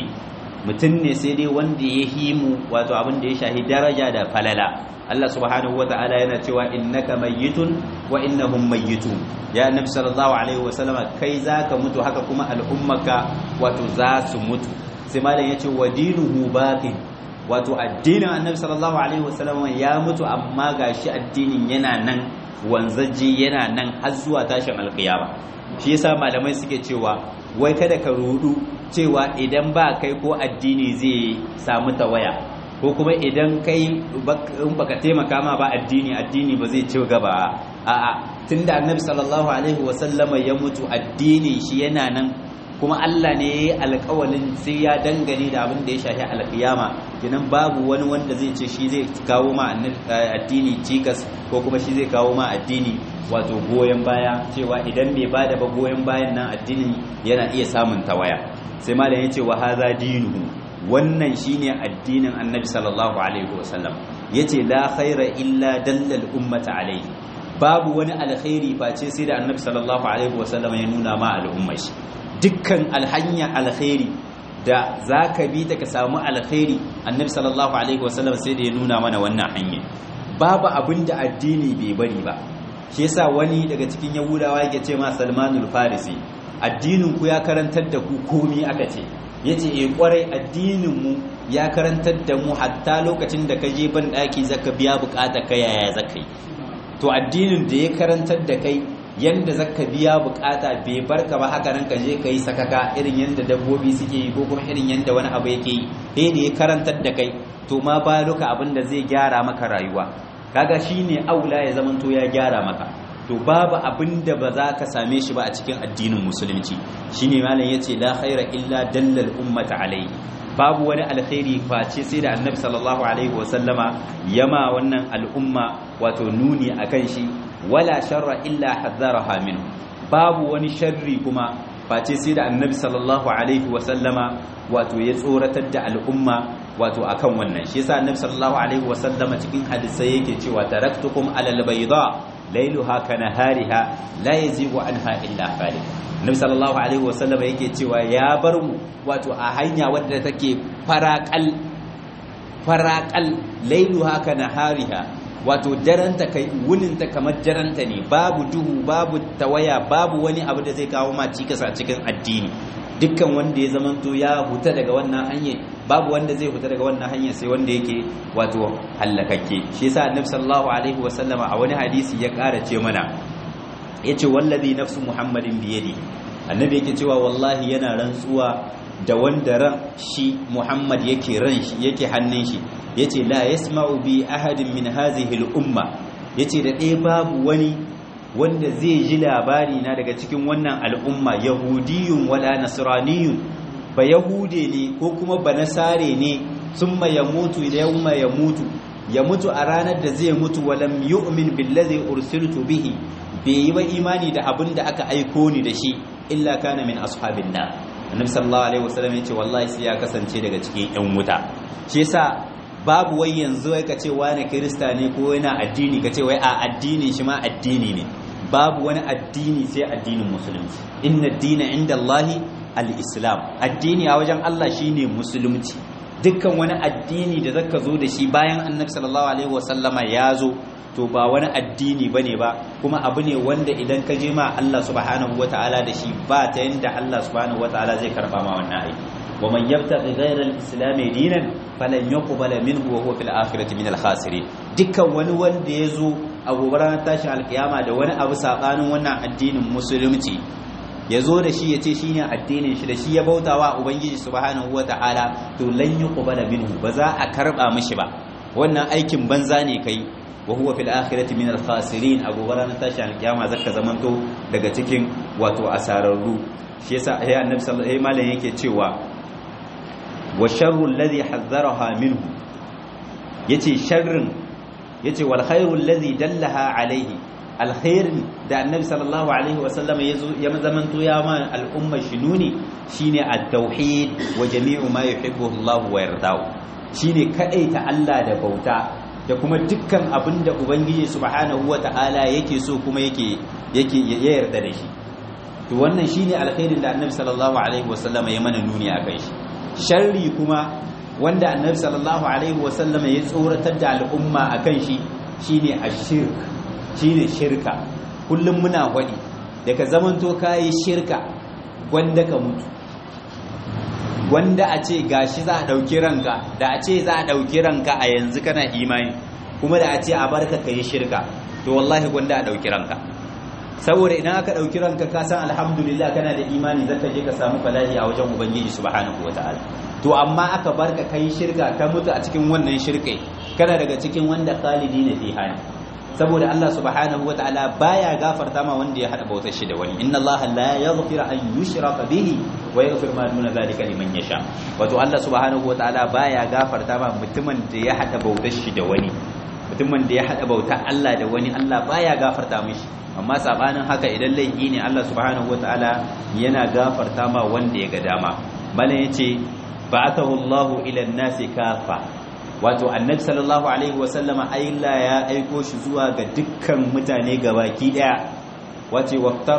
Speaker 1: ne, sai dai wanda ya himu wato abin da ya shahi daraja da falala. Allah subhanahu wataala yana cewa innaka mayyitun wa innahum mayyitun, ya annabi sallallahu alaihi wasallama kai zaka mutu, haka kuma al'ummaka wato za su mutu. Sai malam yace wa dinuhu baqin, wato addinin annabi sallallahu alaihi wasallam ya mutu amma gashi addinin yana nan wanzaje yana nan har zuwa tashin alkiyama. shi yasa malamai suke cewa wai kada ka rudu cewa idan ba kai ko addini zai samu tawaya, ko kuma idan kai in baka taimaka ma ba addini ba zai ci gaba. a'a tunda annabi sallallahu alaihi wasallama ya mutu addini shi yana nan, kuma Allah ne ya yi alƙawalin sai ya dangane da abin da ya shafi alƙiyama. kenan babu wani wanda zai ce shi zai kawo ma addini cikas, ko kuma shi zai kawo ma addini wato goyon baya, cewa idan bai bada ba goyon bayan nan addini yana iya samun tawaya. sai malam ya ce wa hadha dinuhu, wannan shine addinin annabi sallallahu alaihi wasallam. yace la khaira illa dallal ummata alaihi, babu wani alkhairi face sai da annabi sallallahu alaihi wasallam ya nuna ma al'ummar shi. dukkan alhanya alkhairi da za ka bi ta ka samu alkhairi, annabi sallallahu alaihi wasallam sai da ya nuna mana wannan hanya. babu abin da addini bai bari ba. shi yasa wani daga cikin yahudawa yake ce ma Salmanul Farisi, addinin ku ya karantar da ku komi aka ce. yace kwarai addinin mu ya karantar da mu hatta lokacin da ka je ban daki zaka biya bukata ka yaya zakai. to addinin da ya karantar da kai yanda zaka biya bukata bai barka ba haka nan ka je kai sakaka irin yanda dabbobi suke yi, ko kuma irin yanda wani abu yake yi. sai da ya karantar da kai, to ma ba duka abin da zai gyara maka rayuwa, kaga shine aula ya zamanto ya gyara maka. to babu abin da ba za ka same shi ba a cikin addinin musulunci. shine malam yace la khaira illa dallal ummata alaihi, babu wani alkhairi face sai da annabi sallallahu alaihi wasallama yama wannan al'umma wato nuni akan shi. wala sharra illa hadharaha minhu, babu wani sharri kuma face sai da annabi sallallahu alaihi wasallama wato ya tsoratar da al'umma wato akan wannan. shi yasa annabi sallallahu alaihi wasallama cikin hadisai yake cewa taraktukum alal bayda lailuha kanahariha la yazigu anha illa khaliq. annabi sallallahu alaihi wasallama yake cewa ya bar mu wato a hanya wadda take faraqal lailuha kanahariha, wato jaranta kai wuninta kamar jaranta ne, babu duhu babu tawaya, babu wani abu da zai kawo ma cikas a cikin addini. dukkan wanda ya zamanto ya huta daga wannan hanyar, babu wanda zai huta daga wannan hanyar sai wanda yake wato hallakakke. shi yasa annabi sallallahu alaihi wasallama a wani hadisi ya ƙara ce mana, yace wallazi nafsu muhammadin biyadi, annabi yake cewa wallahi yana rantsuwa da wanda ran shi muhammad yake yake hannun shi. yace la yasma'u bi ahadin min hadhihi al-umma, yace da ɗaya babu wani wanda zai ji labari na daga cikin wannan al'umma, yahudiyun wala nasraniyun, ba yahude ne ko kuma ba nasare ne, summa yamutu yawma ya mutu a ranar da zai mutu, walam yu'min billazi ursiltu bihi, bai yi ba imani da abin da aka aiko ni da shi, illa kana min ashabin nar. annabi sallallahu alaihi wasallam yace wallahi sai ya kasance daga cikin yan wuta. shi yasa babu wai yanzu wai kace wani kirista ne ko yana addini kace wai a addinin shi ma addini ne. babu wani addini sai addinin musulunci. inna ad-dina inda Allahi al-islam, addini a wajen Allah shine musulunci. dukkan wani addini da zaka zo da shi bayan annabi sallallahu alaihi wasallama ya zo, to ba wani addini bane ba, kuma abu ne wanda idan ka je ma Allah subhanahu wataala da shi ba ta yanda Allah subhanahu wataala zai karba ma wannan aiki. ومن يبتغي غير الاسلام دينا فلن يقبل منه وهو في الاخره من الخاسرين. dukkan wani wanda yazo a gobe ranar tashin alkiyama da wani abu sabanin wannan addinin musulunci, yazo da shi yace shine addinin shi da shi ya bautawa ubangiji subhanahu wataala, to lan yuqbala minhu, ba za a karba mishi ba, wannan aikin banza ne kai. wa huwa fil akhirati min al khasirin, a gobe ranar tashin alkiyama zaka zamanto daga cikin wato asararru. shi yasa ai annabi sallallahu alaihi wasallam yake cewa wa sharru alladhi hazzaraha minhu, yace sharrin, yace wal khairu alladhi dallaha alaihi, alkhairin da annabi sallallahu alaihi wasallam ya zamanto ya ma al'umma shinuni shine at-tauhid wa jami'u ma yuhibbu Allah wa yardahu, shine kadaita Allah da bauta da kuma dukkan abinda ubangiji subhanahu wata'ala yake so kuma yake ya yarda da shi. to wannan shine alkhairin da annabi sallallahu alaihi wasallam ya mana nuni akan shi. sharri kuma wanda annabi sallallahu alaihi wasallam ya tsoratar da al'umma akan shi shine ashirk, shine shirka. kullum muna gwadi daga zamanto kai shirka gwanda ka mutu, wanda a ce gashi za a dauki ranka da a ce za a dauki ranka a yanzu kana imani kuma da a ce a barka kai shirka to wallahi wanda a dauki ranka saboda idan aka dauki ranka ka san alhamdulillah kana da imani zaka je ka samu falahi a wajen ubangiji subhanahu wataala to amma aka barka kai shirka ka mutu a cikin wannan shirkai kana daga cikin wanda khalidina fiha saboda Allah subhanahu wataala baya gafarta ma wanda ya hada bautar shi da wani inna Allah la yaghfiru an yushraka bihi wa yaghfiru ma duna zalika liman yasha wato Allah subhanahu wataala baya gafarta ma mutumin da ya hada bautar shi da wani mutumin da ya hada bautar Allah da wani Allah baya gafarta mishi amma sabanin haka idan laifi ne Allah subhanahu wataala yana gafarta ma wanda ya ga dama malan yace ba'athahu Allahu ila an-nasi kafa wato annabi sallallahu alaihi wasallama Allah ya aiko shi zuwa ga dukkan mutane gabaki daya wace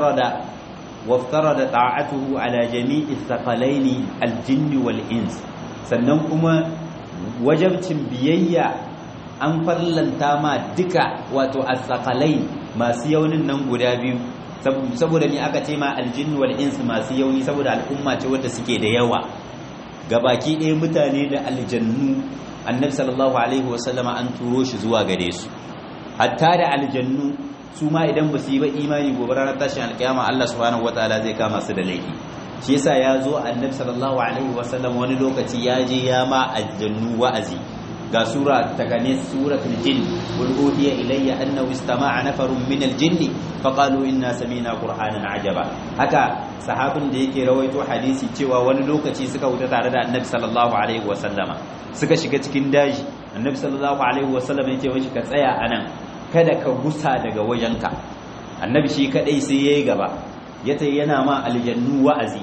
Speaker 1: waftarada ta'atuhu ala jami'i thaqalaini al-jinni wal ins sannan kuma wajibcin biyayya an farlanta ma duka wato as-thaqalain masu yaunin nan guda biyu saboda me aka ce ma al-jinni wal ins masu yauni saboda al'umma ce wanda suke da yawa gabaki daya mutane da aljannu annabi sallallahu alaihi wasallama an turo shi zuwa gare su hatta da aljannu su ma idan ba su yi ba imani gobe ranar tashin alkiyama Allah subhanahu wataala zai kama su da laifi shi yasa ya zo annabi sallallahu alaihi wasallam wani lokaci ya je ya ma aljannu wa'azi ga sura ta gane suratul jinn qul uhiya ilayya annahu istama'a nafarun min aljinni faqalu inna sami'na qur'anan ajaba haka sahabin da yake rawaito hadisi cewa wani lokaci suka wuta tare da annabi sallallahu alaihi wasallama suka shiga cikin daji annabi sallallahu alaihi wasallam yake wace ka tsaya anan kada ka gusa daga wajenka annabi shi kadai sai yayi gaba yace yana ma aljannu wa'azi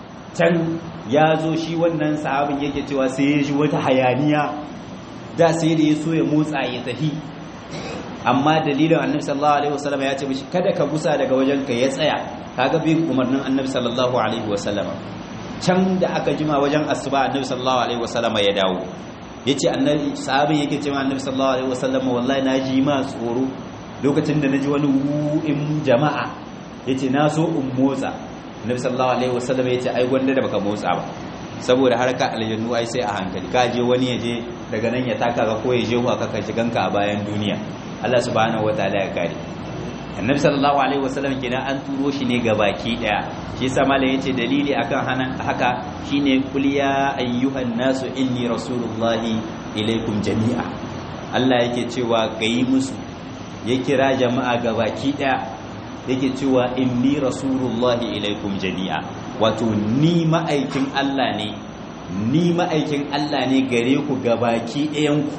Speaker 1: can ya zo shi wannan sahabin yake cewa sai ya ji wata hayaniya da sai da ya so ya motsa ya tafi amma dalilin annabi sallallahu alaihi wasallam ya ce mishi kada ka gusa daga wajenka ya tsaya kaga bin umarnin annabi sallallahu alaihi wasallam can da aka jima wajen asuba annabi sallallahu alaihi wasallam ya dawo yace annabi sahabin yake cewa annabi sallallahu alaihi wasallam wallahi naji ma tsoro lokacin da naji wani wu'in jama'a yace na so in motsa annabi sallallahu alaihi wasallam yace ai gwanda da baka motsa ba saboda harka aljannu ai sai a hankali ka je wani ya je daga nan ya taka ka ko ya je ka ka shiganka a bayan duniya Allah subhanahu wataala ya kare annabi sallallahu alaihi wasallam kenan an turo shi ne gabaki daya shi yasa malam yace dalili akan haka shine kul ya ayyuhan nasu inni rasulullahi ilaikum jami'a Allah yake cewa gayi musu ya kira jama'a gabaki daya yake cewa inni rasulullahi ilaikum jami'a wato ni ma'aikin Allah ne gare ku gabaki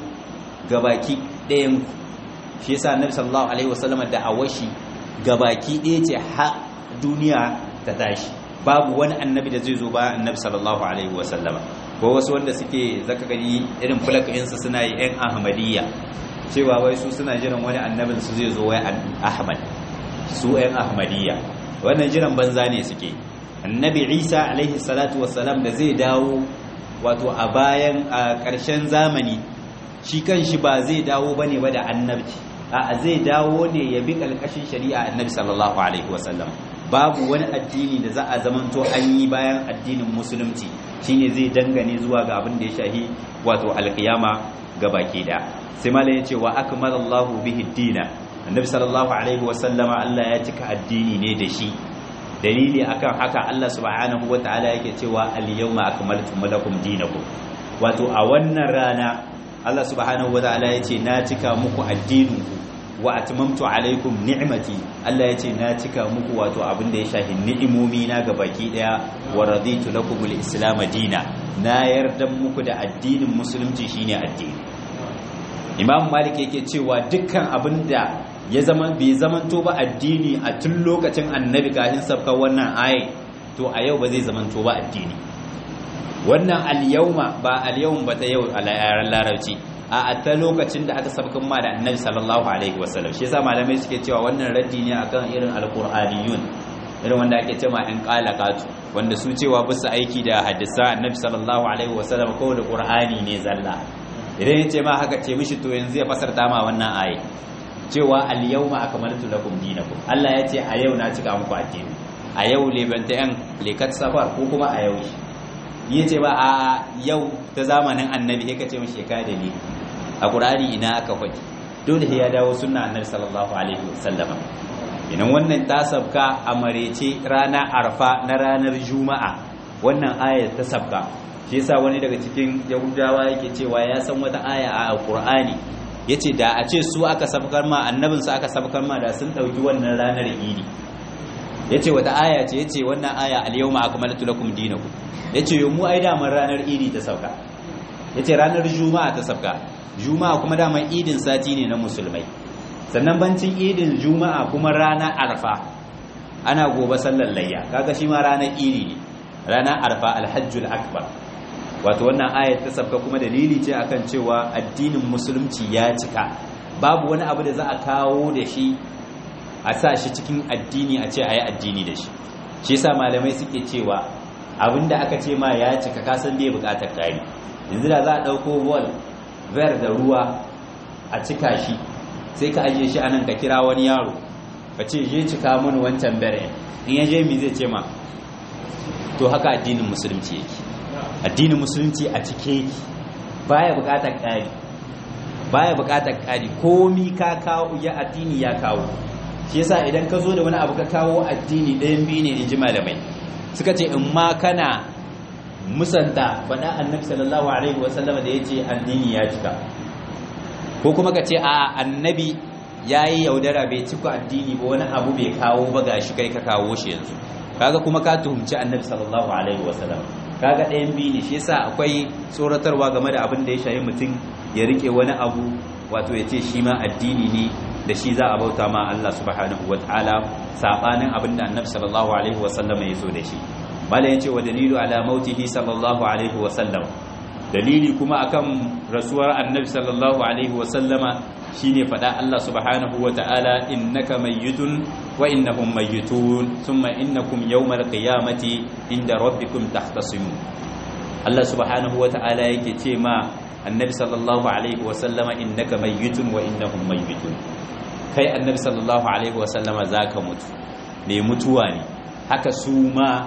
Speaker 1: ɗayan ku shi yasa annabi sallallahu alaihi wasallam da awashi gabaki ɗaya ce har duniya ta tashi babu wani annabi da zai zo ba annabi sallallahu alaihi wasallam ko wasu wanda suke zaka gani irin fulakain su suna yi ɗan ahmadiyya cewa wai su suna jiran wani annabin su zai zo wai ahmad su ɗan ahmadiyya wannan jiran banza ne suke annabi isa alaihi salatu wassalam da zai dawo wato a bayan a ƙarshen zamani shi kanshi ba zai dawo bane ba da annabci a zai dawo ne ya bi kalkashin shari'a annabi sallallahu alaihi wasallam babu wani addini da za a zamanto an yi bayan addinin musulunci shine zai dangane zuwa ga abin da ya shahi wato alkiyama gabaki da sai malai ya ce wa akmalallahu bihi dina annabi sallallahu alaihi wasallama Allah ya cika addini ne da shi dalili akan haka Allah subhanahu wataala yake cewa al-yawma akmaltu lakum dinakum wato a wannan rana Allah subhanahu wataala yace na cika muku addininku wa atmamtu alaikum ni'mati Allah yace na cika muku wato abin da ya shahi ni'imomi na gabaki daya wa raditu lakum al-islam dina na yarda muku da addinin musulunci shine addini Imam Malik yake cewa dukkan abinda ya zama bai zamanto ba addini a tun lokacin annabi kafin sabka wannan ayi to a yau ba zai zamanto ba addini wannan al-yawma ba al-yawm ba ta yau a yaran larabci a ta lokacin da aka sabkan ma da annabi sallallahu alaihi wasallam shi yasa malamai suke cewa wannan raddi ne akan irin al-qur'aniyun irin wanda ake cewa in qalaqatu wanda su cewa bisa aiki da hadisa annabi sallallahu alaihi wasallam ko da qur'ani ne zalla idan yace ma haka ce mishi to yanzu ya fasarta ma wannan ayi cewa al-yawma akmaltu lakum dinakum Allah ya ce a yau na cika muku addini a yau lebanta yan lekat safar ko kuma a yau yace ba a yau ta zamanin annabi sai ka ce mishi ka dalili a qur'ani ina aka faɗi dole sai ya dawo sunna annabi sallallahu alaihi wasallama idan wannan ta sabka a marece rana arfa na ranar juma'a wannan ayar ta sabka shi yasa wani daga cikin yahudawa yake cewa ya san wata aya a alqur'ani yace da a ce su aka sabkar ma annabin su aka sabkar ma da sun dauki wannan ranar idi yace wata aya ce yace wannan aya al-yawma akmaltu lakum dinakum yace mu ai da man ranar idi ta sabka yace ranar juma'a ta sabka juma'a kuma da man idin sati ne na musulmai sannan bancin idin juma'a kuma rana arfa ana gobe sallar layya kaga shi ma ranar idi ne rana arfa alhajjul akbar wato wannan ayat ta sabka kuma dalili ce akan cewa addinin musulunci ya cika babu wani abu da za a kawo da shi a sa shi cikin addini a ce ayi addini da shi shi yasa malamai suke cewa abinda aka ce ma ya cika ka san bai bukatar kari yanzu da za a dauko ball ver da ruwa a cika shi sai ka ajiye shi anan ka kira wani yaro ka ce je cika mun wancan bere in ya je mi zai ce ma to haka addinin musulunci yake addinin musulunci a cike yake baya bukatar kari komi ka kawo ya addini ya kawo shi yasa idan ka zo da wani abu ka kawo addini ɗayan biyu ne in ji malamai suka ce in ma kana musanta faɗa annabi sallallahu alaihi wasallam da ya ce addini ya cika ko kuma ka ce a annabi ya yi yaudara bai cika addini ba wani abu bai kawo ba ga shi kai ka kawo shi yanzu kaga kuma ka tuhumci annabi sallallahu alaihi wasallam kaga ɗayan biyu ne shi yasa akwai tsoratarwa game da abin da ya shayi mutum ya rike wani abu wato ya ce shi ma addini ne da shi za a bauta ma Allah subhanahu wataala sabanin abin da annabi sallallahu alaihi wasallam ya zo da shi malai yace wa dalilu ala mautihi sallallahu alaihi wasallam dalili kuma akan rasuwar annabi sallallahu alaihi wasallama shine fada Allah subhanahu wataala innaka mayyitun wa innahum mayyitun thumma innakum yawmal qiyamati inda rabbikum tahtasimun Allah subhanahu wataala yake ce ma annabi sallallahu alaihi wasallama innaka mayyitun wa innahum mayyitun kai annabi sallallahu alaihi wasallama zaka mutu ne mutuwa ne haka su ma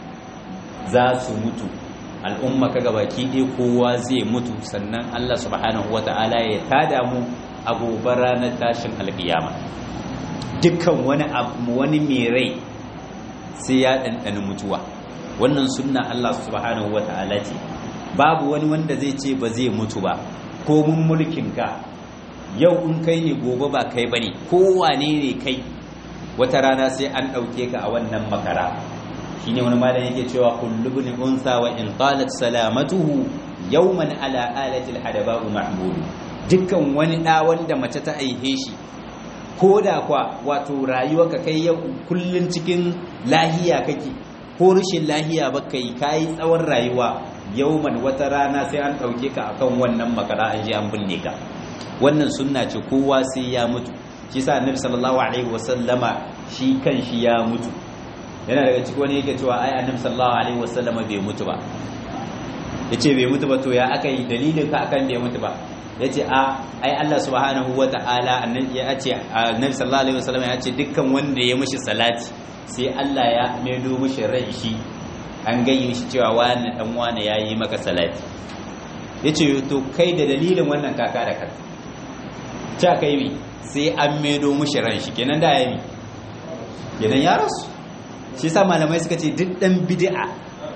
Speaker 1: za su mutu al'umma ka gabaki ɗaya kowa zai mutu sannan Allah subhanahu wata'ala ya tada mu a gobe ranar tashin alƙiyama dukkan wani mai rai sai ya ɗanɗana mutuwa wannan sunna Allah subhanahu wata'ala ce babu wani wanda zai ce ba zai mutu ba ko mun mulkin ka yau in kai ne gobe ba kai bane kowane ne kai wata rana sai an ɗauke ka a wannan makara shine wani malam yake cewa kullu ibn unsa wa in qalat salamatuhu yawman ala alati alhadaba'u mahmud dukkan wani da wanda mace ta aihe shi koda kwa wato rayuwarka kai yau kullun cikin lahiya kake ko rashin lahiya baka yi kai tsawon rayuwa yawman wata rana sai an dauke ka akan wannan makara an ji an binne ka wannan sunna ce kowa sai ya mutu shi sa annabi sallallahu alaihi wasallama shi kan shi ya mutu yana daga cikin wani yake cewa ai annabi sallallahu alaihi wasallama bai mutu ba yace bai mutu ba to ya aka yi dalilin ka akan bai mutu ba yace a ai Allah subhanahu wataala annabi ya ce annabi sallallahu alaihi wasallama ya ce dukkan wanda ya mishi salati sai Allah ya maido mishi rai shi an gayyin shi cewa wani dan wani yayi maka salati yace to kai da dalilin wannan kaka da kanta ta kai mi sai an maido mishi ran shi kenan da yayi kenan ya rasu shi sa malamai suka ce duk dan bid'a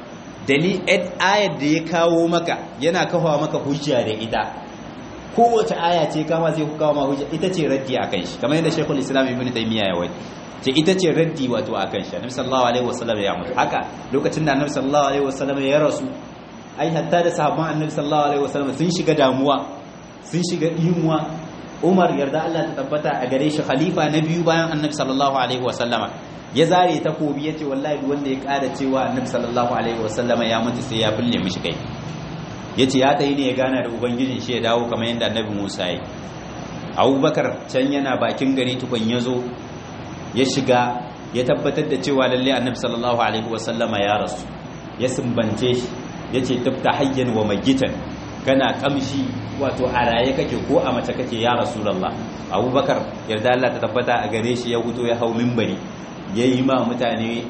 Speaker 1: ayat da ya kawo maka yana kawo maka hujja da ita kowace aya ce kama zai kawo ma hujja ita ce raddi akan shi kamar yadda Sheikhul Islam Ibn Taymiyyah ya wani ce ita ce raddi wato akan shi Annabi sallallahu alaihi wasallam ya mutu haka lokacin da Annabi sallallahu alaihi wasallam ya rasu ai hatta da sahabban Annabi sallallahu alaihi wasallam sun shiga damuwa sun shiga imuwa Umar yarda Allah ta tabbata a gare shi khalifa na biyu bayan Annabi sallallahu alaihi wasallama ya zare takobi yace wallahi duk wanda ya kada cewa Annabi sallallahu alaihi wasallama ya mutu sai ya bulle mishi kai yace ya tayi ne ya gana da ubangijin shi ya dawo kamar yadda Annabi Musa yi Abubakar can yana bakin gari tukun yazo ya shiga ya tabbatar da cewa lalle Annabi sallallahu alaihi wasallama ya rasu ya sumbance shi yace tabta hayyan wa mayitan kana kamshi wato a raye kake ko a mace kake ya rasulullah Abubakar yarda Allah ta tabbata a gare shi ya huto ya hau minbari yayi ma mutane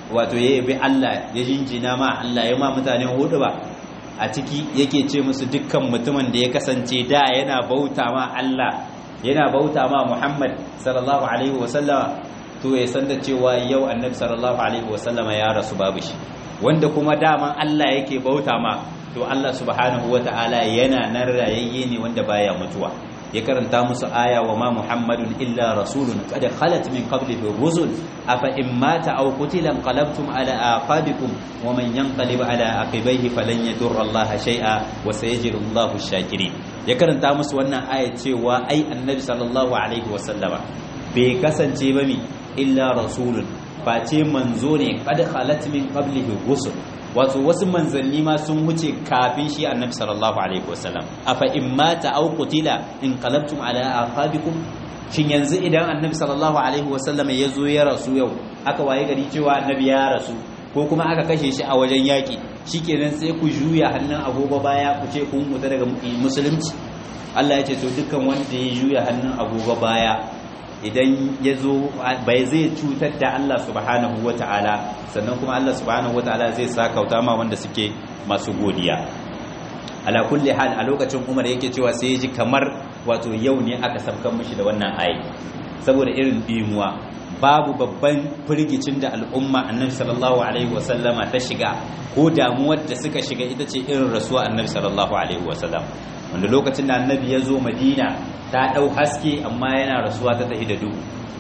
Speaker 1: wato ya yabi Allah ya jinjina ma Allah ya ma mutane hudu ba a ciki yake ce musu dukkan mutumin da ya kasance da yana bauta ma Allah yana bauta ma Muhammad sallallahu alaihi wasallama to ya san da cewa yau annabi sallallahu alaihi wasallama ya rasu babu shi wanda kuma daman Allah yake bauta ma to Allah subhanahu wataala yana nan rayayye ne wanda baya mutuwa ya karanta musu aya wa ma Muhammadun illa rasulun qad khalat min qablihi rusul afa in mata aw qutila qalabtum ala aqabikum wa man yanqalib ala aqibaihi falan yadurra Allah shay'a wa sayajidu Allahu ash-shakirin ya karanta musu wannan aya cewa ai annabi sallallahu alaihi wasallama bai kasance ba mi illa rasulun face manzo ne qad khalat min qablihi rusul wato wasu manzanni ma sun wuce kafin shi annabi sallallahu alaihi wasallam afa in mata aw qutila in qalabtum ala aqabikum shin yanzu idan annabi sallallahu alaihi wasallam ya zo ya rasu yau aka waye gari cewa annabi ya rasu ko kuma aka kashe shi a wajen yaki shikenan sai ku juya hannun agogo baya ku ce kun mutu daga musulunci Allah ya ce to dukkan wanda ya juya hannun agogo baya idan ya zo bai zai cutar da Allah subhanahu wa ta'ala sannan kuma Allah subhanahu wa ta'ala zai sakauta ma wanda suke masu godiya ala kulli hal a lokacin Umar yake cewa sai ya ji kamar wato yau ne aka sabkan mishi da wannan ayi saboda irin dimuwa babu babban firgicin da al'umma annabi sallallahu alaihi wasallama ta shiga ko damuwar da suka shiga ita ce irin rasuwa annabi sallallahu alaihi wasallam wanda lokacin da annabi ya zo Madina ta dau haske amma yana rasuwa ta tafi da duhu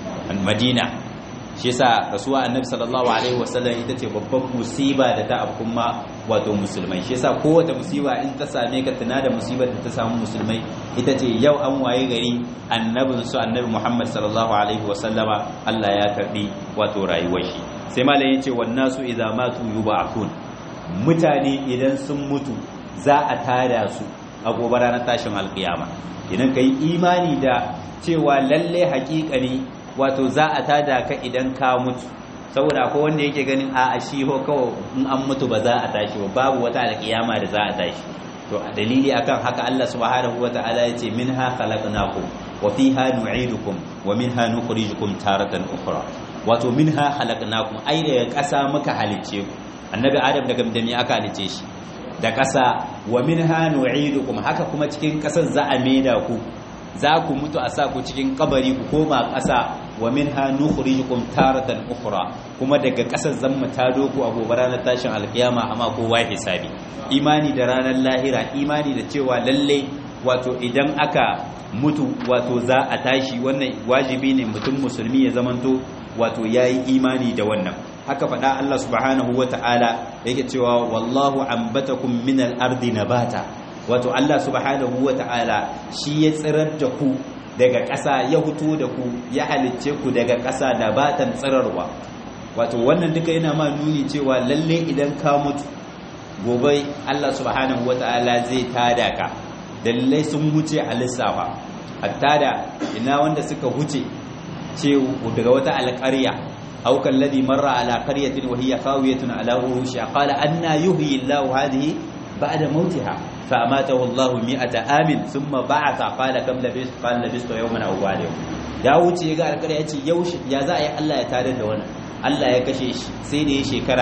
Speaker 1: Madina shi yasa rasuwa annabi sallallahu alaihi wasallam ita ce babban musiba da ta afkumma wato musulmai shi yasa kowace musiba in ta same ka tuna da musibar da ta samu musulmai ita ce yau an waye gari annabin su annabi Muhammad sallallahu alaihi wasallama Allah ya karbi wato rayuwar shi sai malai yace wannasu idza matu yub'athun mutane idan sun mutu za a tada su a gobe ranar tashin alkiyama idan kai imani da cewa lalle haƙiƙani wato za a tada ka idan ka mutu saboda akwai wanda yake ganin a shi ho kawai in an mutu ba za a tashi ba babu wata alƙiyama da za a tashi to a dalili akan haka Allah subhanahu wata'ala ya ce minha khalaqnakum wa fiha nu'idukum wa minha nukhrijukum taratan ukhra wato minha khalaqnakum ai daga ƙasa muka halicce ku annabi adam daga me aka halicce shi da ƙasa wa minha nu'idukum haka kuma cikin ƙasar za a maida ku za ku mutu a sa ku cikin kabari ku koma ƙasa wa minha nukhrijukum taratan ukhra kuma daga ƙasar zan mu tado ku a gobe ranar tashin alkiyama amma kowa hisabi imani da ranar lahira imani da cewa lalle wato idan aka mutu wato za a tashi wannan wajibi ne mutum musulmi ya zamanto wato yayi imani da wannan haka faɗa Allah subhanahu wata'ala yake cewa wallahu ambatakum minal ardi nabata wato Allah subhanahu wata'ala shi ya tsirar da ku daga ƙasa ya huto da ku ya halicce ku daga ƙasa da batan tsirarwa wato wannan duka yana ma nuni cewa lalle idan ka mutu gobe Allah subhanahu wata'ala zai tada ka dalilai sun huce a lissafa hatta da ina wanda suka huce ce daga wata alƙarya أو كالذي مر على قرية وهي خاوية على عروشها قال أنى يحيي الله هذه بعد موتها فأماته الله 100 عام ثم بعث قال كم لبثت قال لبثت يوما أو بعد يوم ya wuce ya ga alƙarya ya ce yaushe ya za a yi Allah ya tada da wannan Allah ya kashe shi sai da ya shekara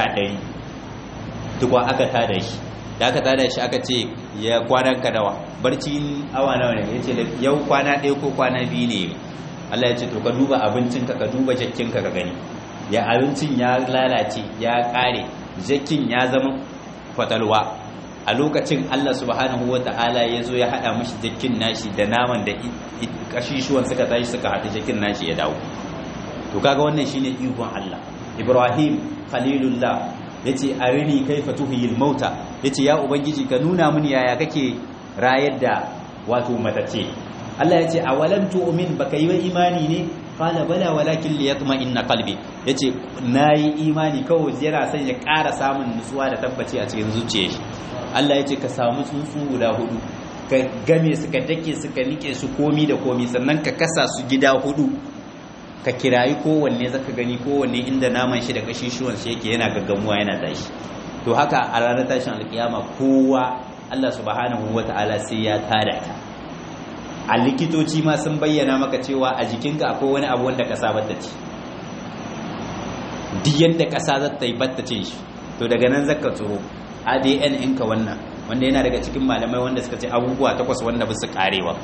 Speaker 1: 100 tukwa aka tada shi da aka tada shi aka ce ya kwanan ka dawa barci awa nawa ne ya ce yau kwana 1 ko kwana 2 ne Allah ya ce to ka duba abincinka ka duba jakkinka ka gani ya abincin ya lalace ya kare jakin ya zama fatalwa a lokacin Allah subhanahu wata'ala ya zo ya hada mashi jakin nashi da naman da kashishuwan suka tashi suka hada jakin nashi ya dawo to kaga wannan shine ikon Allah Ibrahim khalilullah yace arini kaifa tuhiyil mauta yace ya ubangiji ka nuna mini yaya kake rayar da wato matace Allah yace awalam tu'min baka yi imani ne qala bala walakin liyatma'inna qalbi yace nayi imani kawai yana son ya ƙara samun nutsuwa da tabbaci a cikin zuciyar shi Allah yace ka samu tsuntsu guda 4 ka game su ka dake su ka nike su komi da komi sannan ka kasa su gida 4 ka kirayi kowanne zaka gani kowanne inda naman shi da kashishuwan shi yake yana gaggamuwa yana tashi to haka a ranar tashin alkiyama kowa Allah subhanahu wataala sai ya tada ta a likitoci ma sun bayyana maka cewa a jikinka akwai wani abu wanda ka sabar da ci duk yanda ƙasa za ta yi batta cin shi to daga nan zaka tsoro ADN ɗinka wannan wanda yana daga cikin malamai wanda suka ce abubuwa 8 wanda bisa karewa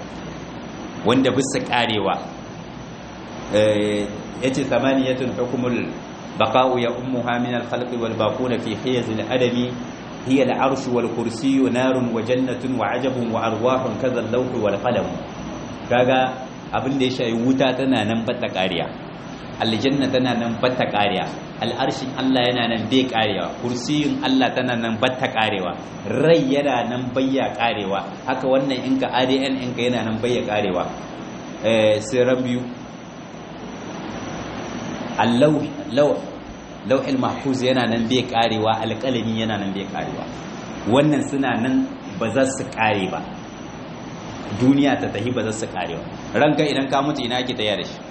Speaker 1: yace samaniyatun hukumul baqa'u ya ummuha min al-khalqi wal baquna fi hiyaz al-adami hiya al-arshu wal kursiyyu narun wa jannatun wa ajabun wa arwahun kadha al-lawh wal qalam kaga abin da ya shayi wuta tana nan batta kariya, aljanna tana nan batta kariya, al'arshin Allah yana nan bai karewa, kursiyin Allah tana nan batta karewa, rai yana nan bayya karewa, haka wannan inka ADN inka yana nan bayya karewa. Sirran biyu lauhil mahfuz yana nan bai karewa, alƙalami yana nan bai karewa. Wannan suna nan ba za su kare ba, duniya ta tahi ba za su kare ba. Ranka idan ka mutu ina ake tayar da shi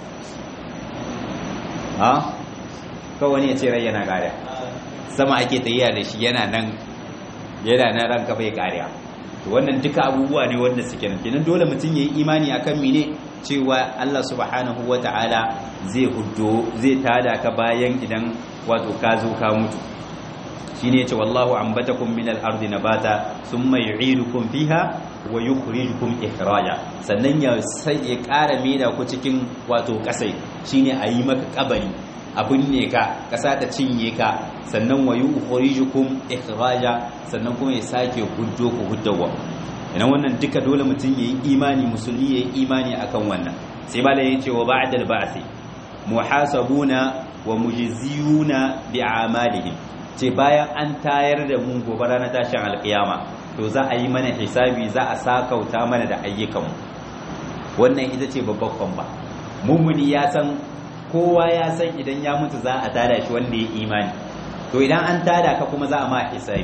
Speaker 1: kawai wani ya ce rai yana kariya, sama ake tayar da shi yana nan ranka bai kariya. Wannan duka abubuwa ne wanda suke nan kenan dole mutum ya yi imani akan mene cewa Allah subhanahu wata'ala zai tada ka bayan idan wato ka zo ka mutu. shine yace wallahu ambatakum minal ardi nabata thumma yu'idukum fiha wa yukhrijukum ikhraja, sannan ya ƙara maida ku cikin wato kasai shine ayi maka kabari abin ne ka kasa ta cinye ka, sannan wa yukhrijukum ikhraja, sannan kuma ya sake huddo ku huddawa. ina wannan duka dole mutum yayi imani, musulmi yayi imani akan wannan. sai malai yace wa ba'dal ba'thi muhasabuna wa mujziyuna bi'amalihim, ce bayan an tayar da mu gobe ranar tashin alkiyama to za a yi mana hisabi, za a sakauta mana da ayyukanmu. wannan ita ce babban kwamba. mummuni ya san, kowa ya san idan ya mutu za a tada shi wanda ya imani, to idan an tada ka kuma za a ma hisabi,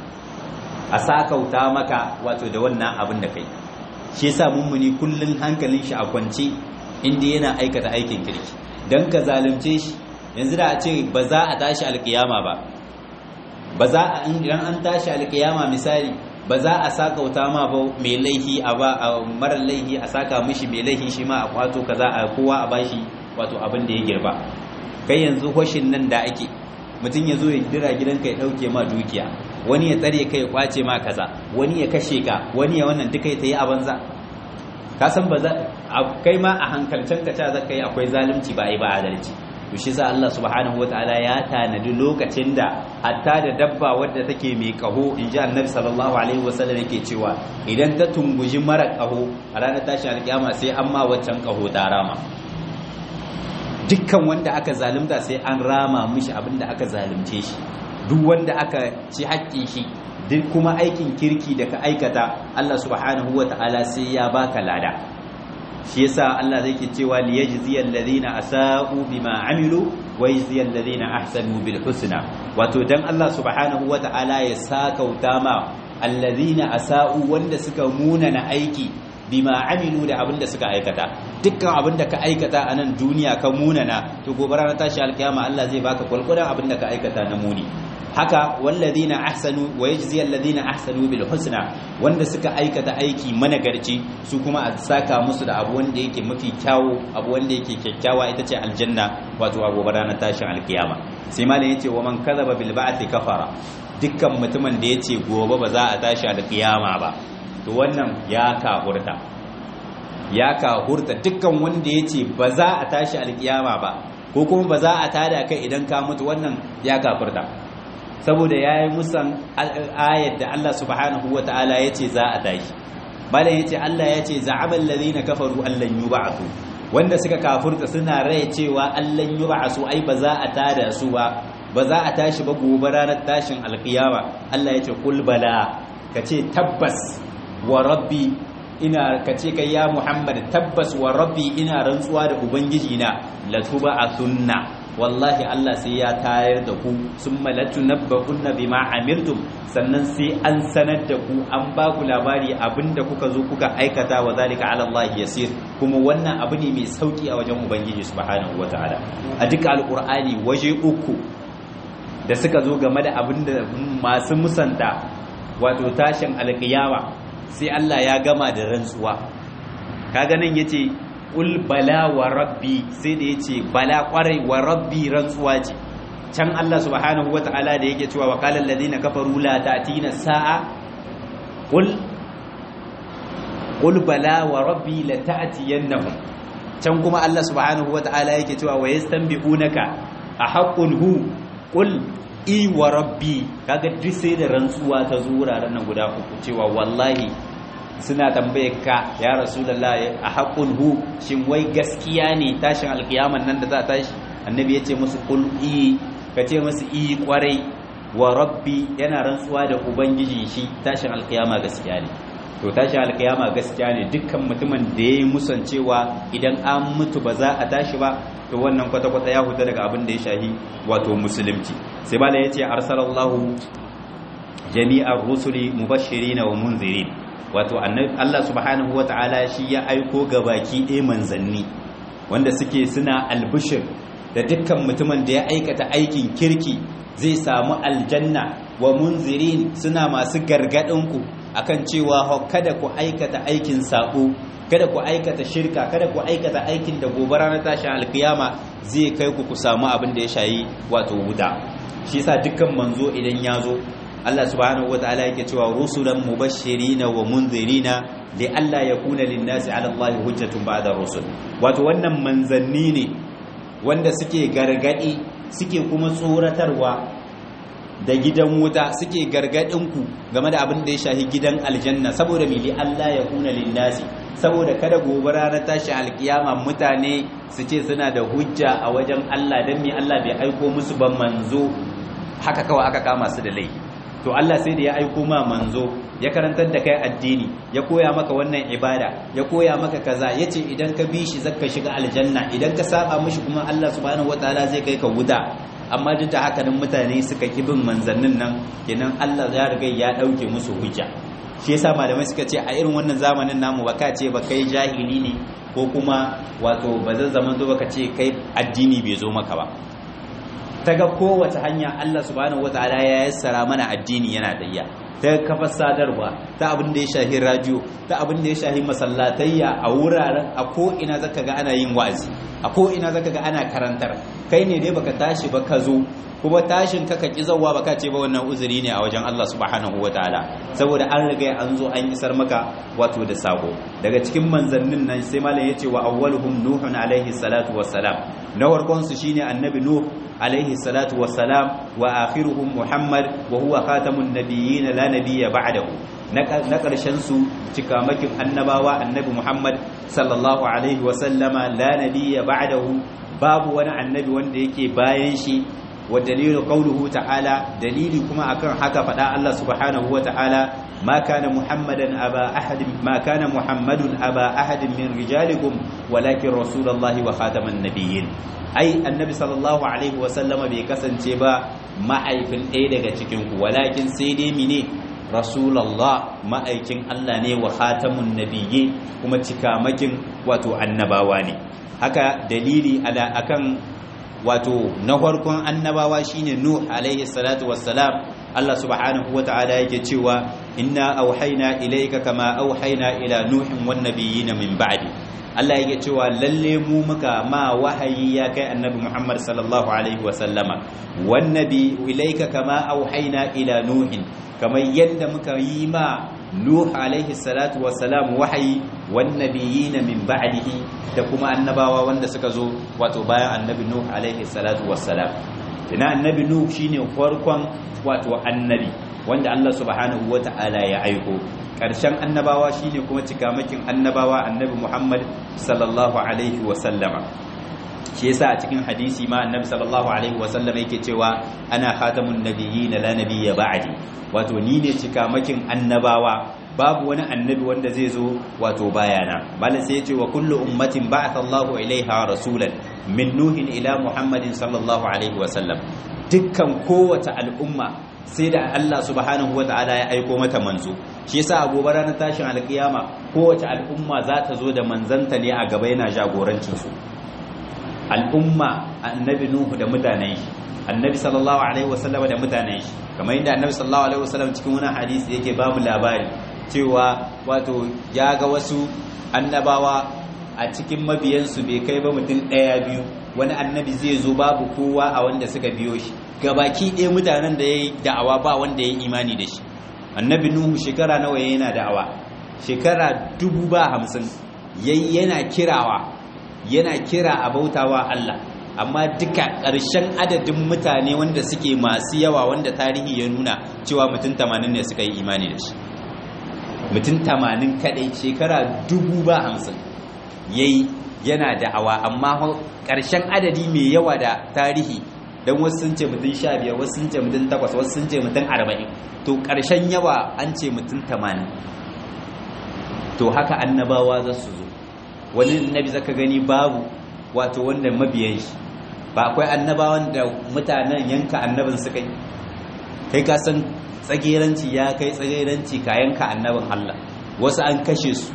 Speaker 1: a sakauta maka wato da wannan abin da kai. shi yasa mummuni kullun hankalin shi a kwance inda yana aikata aikin kirki. dan ka zalunce shi yanzu da a ce ba za a tashi alkiyama ba za a, idan an tashi alkiyama misali ba za a sakauta ma ba mai laihi a ba mara laihi a saka mishi mai laihi shi ma a kwato kaza a kowa a bashi wato abin da ya girba. kai yanzu hoshin nan da ake, mutum ya zo ya dira gidanka ya dauke ma dukiya, wani ya tsare kai ya kwace ma kaza, wani ya kashe ka, wani ya wannan duka ta yi a banza. ka san ba za kai ma a hankalcen ka ta zaka yi akwai zalunci ba ai ba adalci. to shi sa Allah subhanahu wataala ya tanadi lokacin da hatta da dabba wadda take mai kaho, inji annabi sallallahu alaihi wasallam yake cewa idan ta tunguji mara kaho a ranar tashin alkiyama sai an ma waccan kaho ta rama. dukkan wanda aka zalunta sai an rama mishi abinda aka zalunce shi, duk wanda aka ci haƙƙin shi, duk kuma aikin kirki da ka aikata Allah subhanahu wataala sai ya baka lada. shi yasa Allah zai ke cewa liyajziyal ladina asa'u bima amilu wa yajziyal ladina ahsanu bil husna, wato dan Allah subhanahu wataala ya sakauta ma alladhina asa'u wanda suka munana aiki bima amilu da abinda suka aikata. dukkan abinda ka aikata a nan duniya ka munana, to gobe ranar tashi alkiyama Allah zai baka kwalkwadan abinda ka aikata na muni. haka walladhina ahsanu wa yajziyal ladina ahsanu bil husna, wanda suka aikata aiki managarci su kuma a saka musu da abu wanda yake mafi kyawu, abu wanda yake kyakkyawa, ita ce aljanna, wato a gobe ranar tashin alkiyama. sai malam yace wa man kadhaba bil ba'thi kafara, dukkan mutumin da yace gobe ba za a tashi alkiyama ba, to wannan ya kahurta. dukkan wanda yace ba za a tashi alkiyama ba, ko kuma ba za a tada kai idan ka mutu, wannan ya kafurta, saboda ya yi musan ayat da Allah subhanahu wa ta'ala ya ce za a tashi. malam ya ce Allah ya ce za'amal ladina kafaru allan yub'athu, wanda suka kafurta suna rai cewa allan yub'athu, ai ba za a tada su ba za a tashi ba gobe ranar tashin alqiyama. Allah ya ce qul bala, kace tabbas wa rabbi, ina kace kai ya Muhammad tabbas wa rabbi, ina rantsuwa da ubangiji na, latub'athunna, wallahi Allah sai ya tayar da ku, summa latunabba'unna bima amiltum, sannan sai an sanar da ku, an ba ku labari abinda kuka zo kuka aikata, wa zalika ala Allah yasir, kuma wannan abu ne mai sauki a wajen ubangiji subhanahu wataala. a duka alqur'ani waje uku da suka zo game da abinda masu musanta wato tashin alqiyama, sai Allah ya gama da rantsuwa. kaga nan yace qul bala wa rabbi, sai da yace bala kwarai wa rabbi, rantsuwa ce. can Allah subhanahu wata'ala da yake cewa wa qala alladhina kafaru la ta'tina sa'a qul bala wa rabbi la ta'tiyannahum. can kuma Allah subhanahu wata'ala yake cewa wa yastanbi'unaka ahaqqun hu qul i wa rabbi. Kaga duk sai da rantsuwa ta zo wuraren nan guda uku cewa wallahi suna tambaye ka ya rasulullahi ahaqqun hu, shin wai gaskiya ne tashin alkiyaman nan da za ta tashi? Annabi yace musu qul i, kace musu i kwarai, wa rabbi yana rantsuwa da ubangiji shi tashin alkiyama gaskiya ne. To tashin alkiyama gaskiya ne, dukkan mutumin da yayi musan cewa idan an mutu ba za a tashi ba, to wannan kwata-kwata ya huta daga abin da ya shahi wato musulunci. Sai bala yace arsalallahu jami'ar rusuli mubashirin wa munzirin, wato Allah subhanahu wata'ala shi ya aiko ga baki ɗaya manzanni wanda suke suna albishir da dukkan mutumin da ya aikata aikin kirki zai samu aljanna, wa munzirin suna masu gargadinku akan cewa kada ku aikata aikin sabo, kada ku aikata shirka, kada ku aikata aikin da gobe ranar tashin alkiyama zai kai ku samu abin da ya shayi wato wuta. shi yasa dukkan manzo idan ya zo Allah subhanahu wataala yake cewa rusulan mubashirina wa munzirina li alla yakuna lin-nasi 'ala Allahi hujjatun ba'da rusul. Wato wannan manzanni ne wanda suke gargadi, suke kuma tsoratarwa da gidan wuta, suke gargadin ku game da abin da ya shahi gidan aljanna, saboda li alla yakuna lin-nasi, saboda kada gobe ranar tashi alkiyama mutane su ce suna da hujja a wajen Allah dan me Allah bai aiko musu ban manzo haka kawai aka kama su da laifi. To Allah sai da ya aiko ma manzo, ya karantar da kai addini, ya koya maka wannan ibada, ya koya maka kaza, yace idan ka bi shi zaka shiga aljanna, idan ka saba mishi kuma Allah subhanahu wataala zai kai ka wuta. Amma duk da haka nan mutane suka ki bin manzannin nan, kenan Allah ya riga ya dauke musu hujja. Shi yasa malamai suka ce a irin wannan zamanin namu baka ce ba kai jahili ne, ko kuma wato ba zan zaman zo baka ce kai addini bai zo maka ba. Ta ga kowace hanya Allah subhanahu wataala ya yassara mana addini yana dayya, ta kafar sadarwa, ta abin da ya shahi radio, ta abin da ya shahi masallatayya, a wuraren a ko ina zaka ga ana yin wa'azi, a ko ina zaka ga ana karantar. Kai ne dai baka tashi ba ka zo, kuma tashin ka ki zawwa baka ce ba wannan uzuri ne a wajen Allah subhanahu wataala, saboda an riga an zo an isar maka wato da sako. Daga cikin manzannin nan sai malam yace wa awwaluhum nuhun alaihi salatu wassalam, na farkon su shine annabi nuh alaihi salatu wassalam, wa akhiruhum muhammad wa huwa khatamun nabiyyin la nabiyya ba'dahu, na karshen su cikamakin annabawa annabi muhammad sallallahu alaihi wasallama la nabiyya ba'dahu, babu wani annabi wanda yake bayan shi. Wa dalilu qawluhu ta'ala, dalili kuma akan haka fada Allah subhanahu wa ta'ala, ma kana muhammadun aba ahadin min rijalikum walakin rasulullahi wa khataman nabiyyin. Ai annabi sallallahu alaihi wa sallama bai kasance ba ma'aifin ɗaya daga cikin ku, walakin sai dai mine rasulullah, ma'aikin Allah ne, wa khatamun nabiyyin, kuma cikamakin wato annabawa ne. Haka dalili akan wato na farkon annabawa shine Nuh alaihi salatu wassalam. Allah subhanahu wata'ala yake cewa inna auhayna ilayka kama auhayna ila nuhin wan nabiyyin min ba'di. Allah yake cewa lalle mu muka ma wahayi ya kai annabi Muhammad sallallahu alaihi wasallama, wan nabi ilayka kama auhayna ila nuhin, kamar yadda muka yi ma Nuh alaihi salatu wassalam wahayi, wan nabiyyin min ba'dihi, da kuma annabawa wanda suka zo wato bayan annabi Nuh alaihi salatu wassalam. Ina annabi Nuh shine farkon wato annabi wanda Allah subhanahu wata'ala ya aiko. Karshen annabawa shine kuma cikamakin annabawa annabi Muhammad sallallahu alaihi wasallama. Shi yasa a cikin hadisi ma annabi sallallahu alaihi wasallam yake cewa ana khatamun nabiyyin la nabiyya ba'di, wato ni ne cikamakin annabawa, babu wani annabi wanda zai zo wato bayana. Bala sai yace wa kullu ummatin ba'atha Allahu ilaiha rasulan min nuhin ila Muhammadin sallallahu alaihi wasallam. Dukkan kowace al'umma sai da Allah subhanahu wata'ala ya aiko mata manzo. Shi yasa a gobe ranar tashin alkiyama kowace al'umma za ta zo da manzanta ne a gaba yana jagorancin su. Al'umma annabi Nuhu da mutanen shi, annabi sallallahu alaihi wasallam da mutanen shi, kamar yadda annabi sallallahu alaihi wasallam cikin wani hadisi yake babu labari cewa wato ya ga wasu annabawa a cikin mabiyansu bai kai ba mutum ɗaya biyu, wani annabi zai zo babu kowa a wanda suka biyo shi, gabaki ɗaya mutanen da yayi da'awa ba wanda yayi imani da shi. Annabi Nuhu shekara nawa yana da'awa? Shekara 50 yayi yana kira a bautawa Allah, amma duka ƙarshen adadin mutane wanda suke masu yawa wanda tarihi ya nuna cewa mutum 80 ne suka yi imani da shi. Mutum 80 kadai shekara 50 yayi yana da'awa, amma ƙarshen adadi mai yawa da tarihi, don wasu sun ce mutum 15, wasu sun ce mutum 8, wasu sun ce mutum 40, to ƙarshen yawa an ce mutum 80. To haka annabawa za su zo, wani annabi zaka gani babu wato wanda mabiyan shi, ba akwai annabawan da mutanen yanka annabin suka yi, kai ka san tsageranci ya kai tsageranci ka yanka annabin Allah, wasu an kashe su.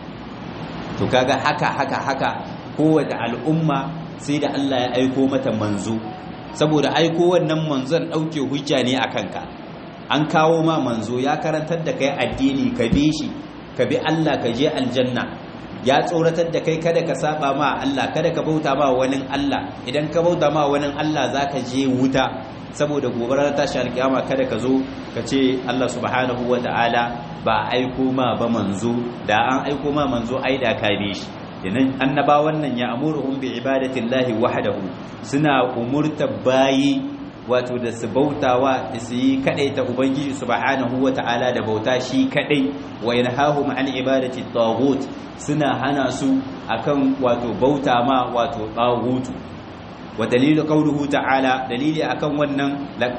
Speaker 1: To kaga haka kowace al'umma sai da Allah ya aiko mata manzo, saboda aiko wannan manzon dauke hujja ne akan ka. An kawo ma manzo ya karantar da kai addini, ka bi shi, ka bi Allah, ka je aljanna. Ya tsoratar da kai kada ka saba ma Allah, kada ka bauta ma wani Allah, idan ka bauta ma wani Allah zaka je wuta, saboda gobarar tashi alkiyama kada ka zo ka ce Allah subhanahu wata'ala ba aiko ma ba manzo, da an aiko ma manzo ai da ka bi shi. Yanan annabawan nan ya amuruhum bi ibadatillahi wahdahu, suna umurta bayi wato da su bautawa da su yi kadai ta ubangiji subhanahu wata'ala da bauta shi kadai, wa yanhahum an ibadati taghut, suna hana su akan wato bauta ma wato taghutu. Wa dalilu qawluhu ta'ala, dalili akan wannan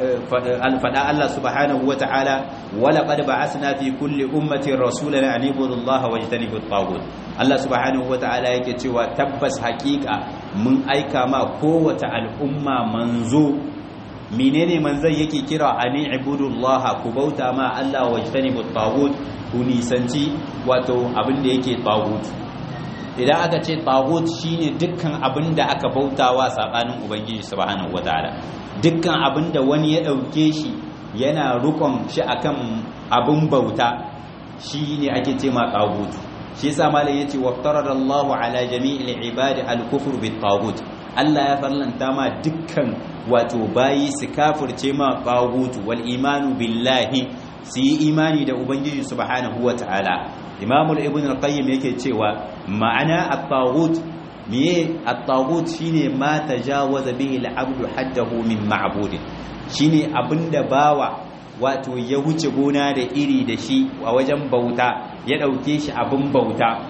Speaker 1: fada Allah subhanahu wata'ala, wa laqad ba'athna fi kulli ummatin rasulan an ibudu Allah wa yajtanibu at-taghut. Allah subhanahu wata'ala yake cewa tabbas hakika mun aika ma kowace al'umma manzo. Menene manzon yake kira? Ani ibudullah, ku bauta ma Allah wa jtanibu tagut, ku nisanci wato abin da yake tagut. Idan aka ce tagut shine dukkan abin da aka bautawa sabanin ubangiji subhanahu wataala, dukkan abin da wani ya dauke shi yana rukon shi akan abin bauta shine ake ce ma tagut. Shi yasa malai yace waftaradallahu ala jami'il ibadi al-kufr bit tagut. Allah ya farlanta ma dukkan wato bayi su kafirce ma tagutu, wal imanu billahi, su yi imani da ubangiji subhanahu wataala. Imamul Ibn al-Qayyim yake cewa ma'ana at-taghut, miye at-taghut shine ma tajawaza bihi al-'abdu haddahu min ma'budin, shine abinda bawa wato ya wuce gona da iri da shi a wajen bauta, ya dauke shi abin bauta,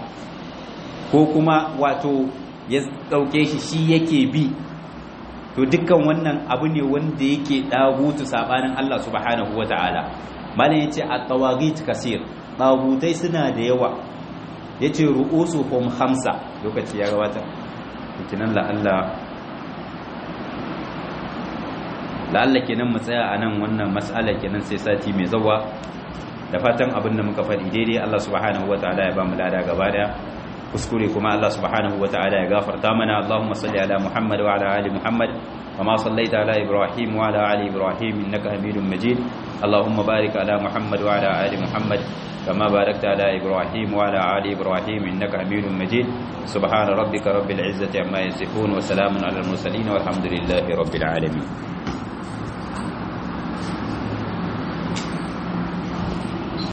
Speaker 1: ko kuma wato ya dauke shi yake bi. To dukkan wannan abu ne wanda yake dagutu sabanin Allah subhanahu wataala. Malam yace at-tawaghit kaseer, dagutai suna da yawa. Yace ru'usuhum khamsa, lokaci ya gabata kinan la'alla kenan mu tsaya anan wannan mas'ala kenan sai sati mai zawa, da fatan abin da muka faɗi daidai Allah subhanahu wataala ya ba mu lada gaba daya, kuskure kuma Allah subhanahu wataala ya gafarta mana. Allahumma salli ala Muhammad wa ala ali Muhammad kama sallaita ala Ibrahim wa ala ali Ibrahim innaka Hamidum Majid. Allahumma barik ala Muhammad wa ala ali Muhammad kama barakta ala Ibrahim wa ala ali Ibrahim innaka Hamidum Majid. Subhana rabbika rabbil izzati amma yasifun wa salamun ala al mursalin walhamdulillahi rabbil alamin.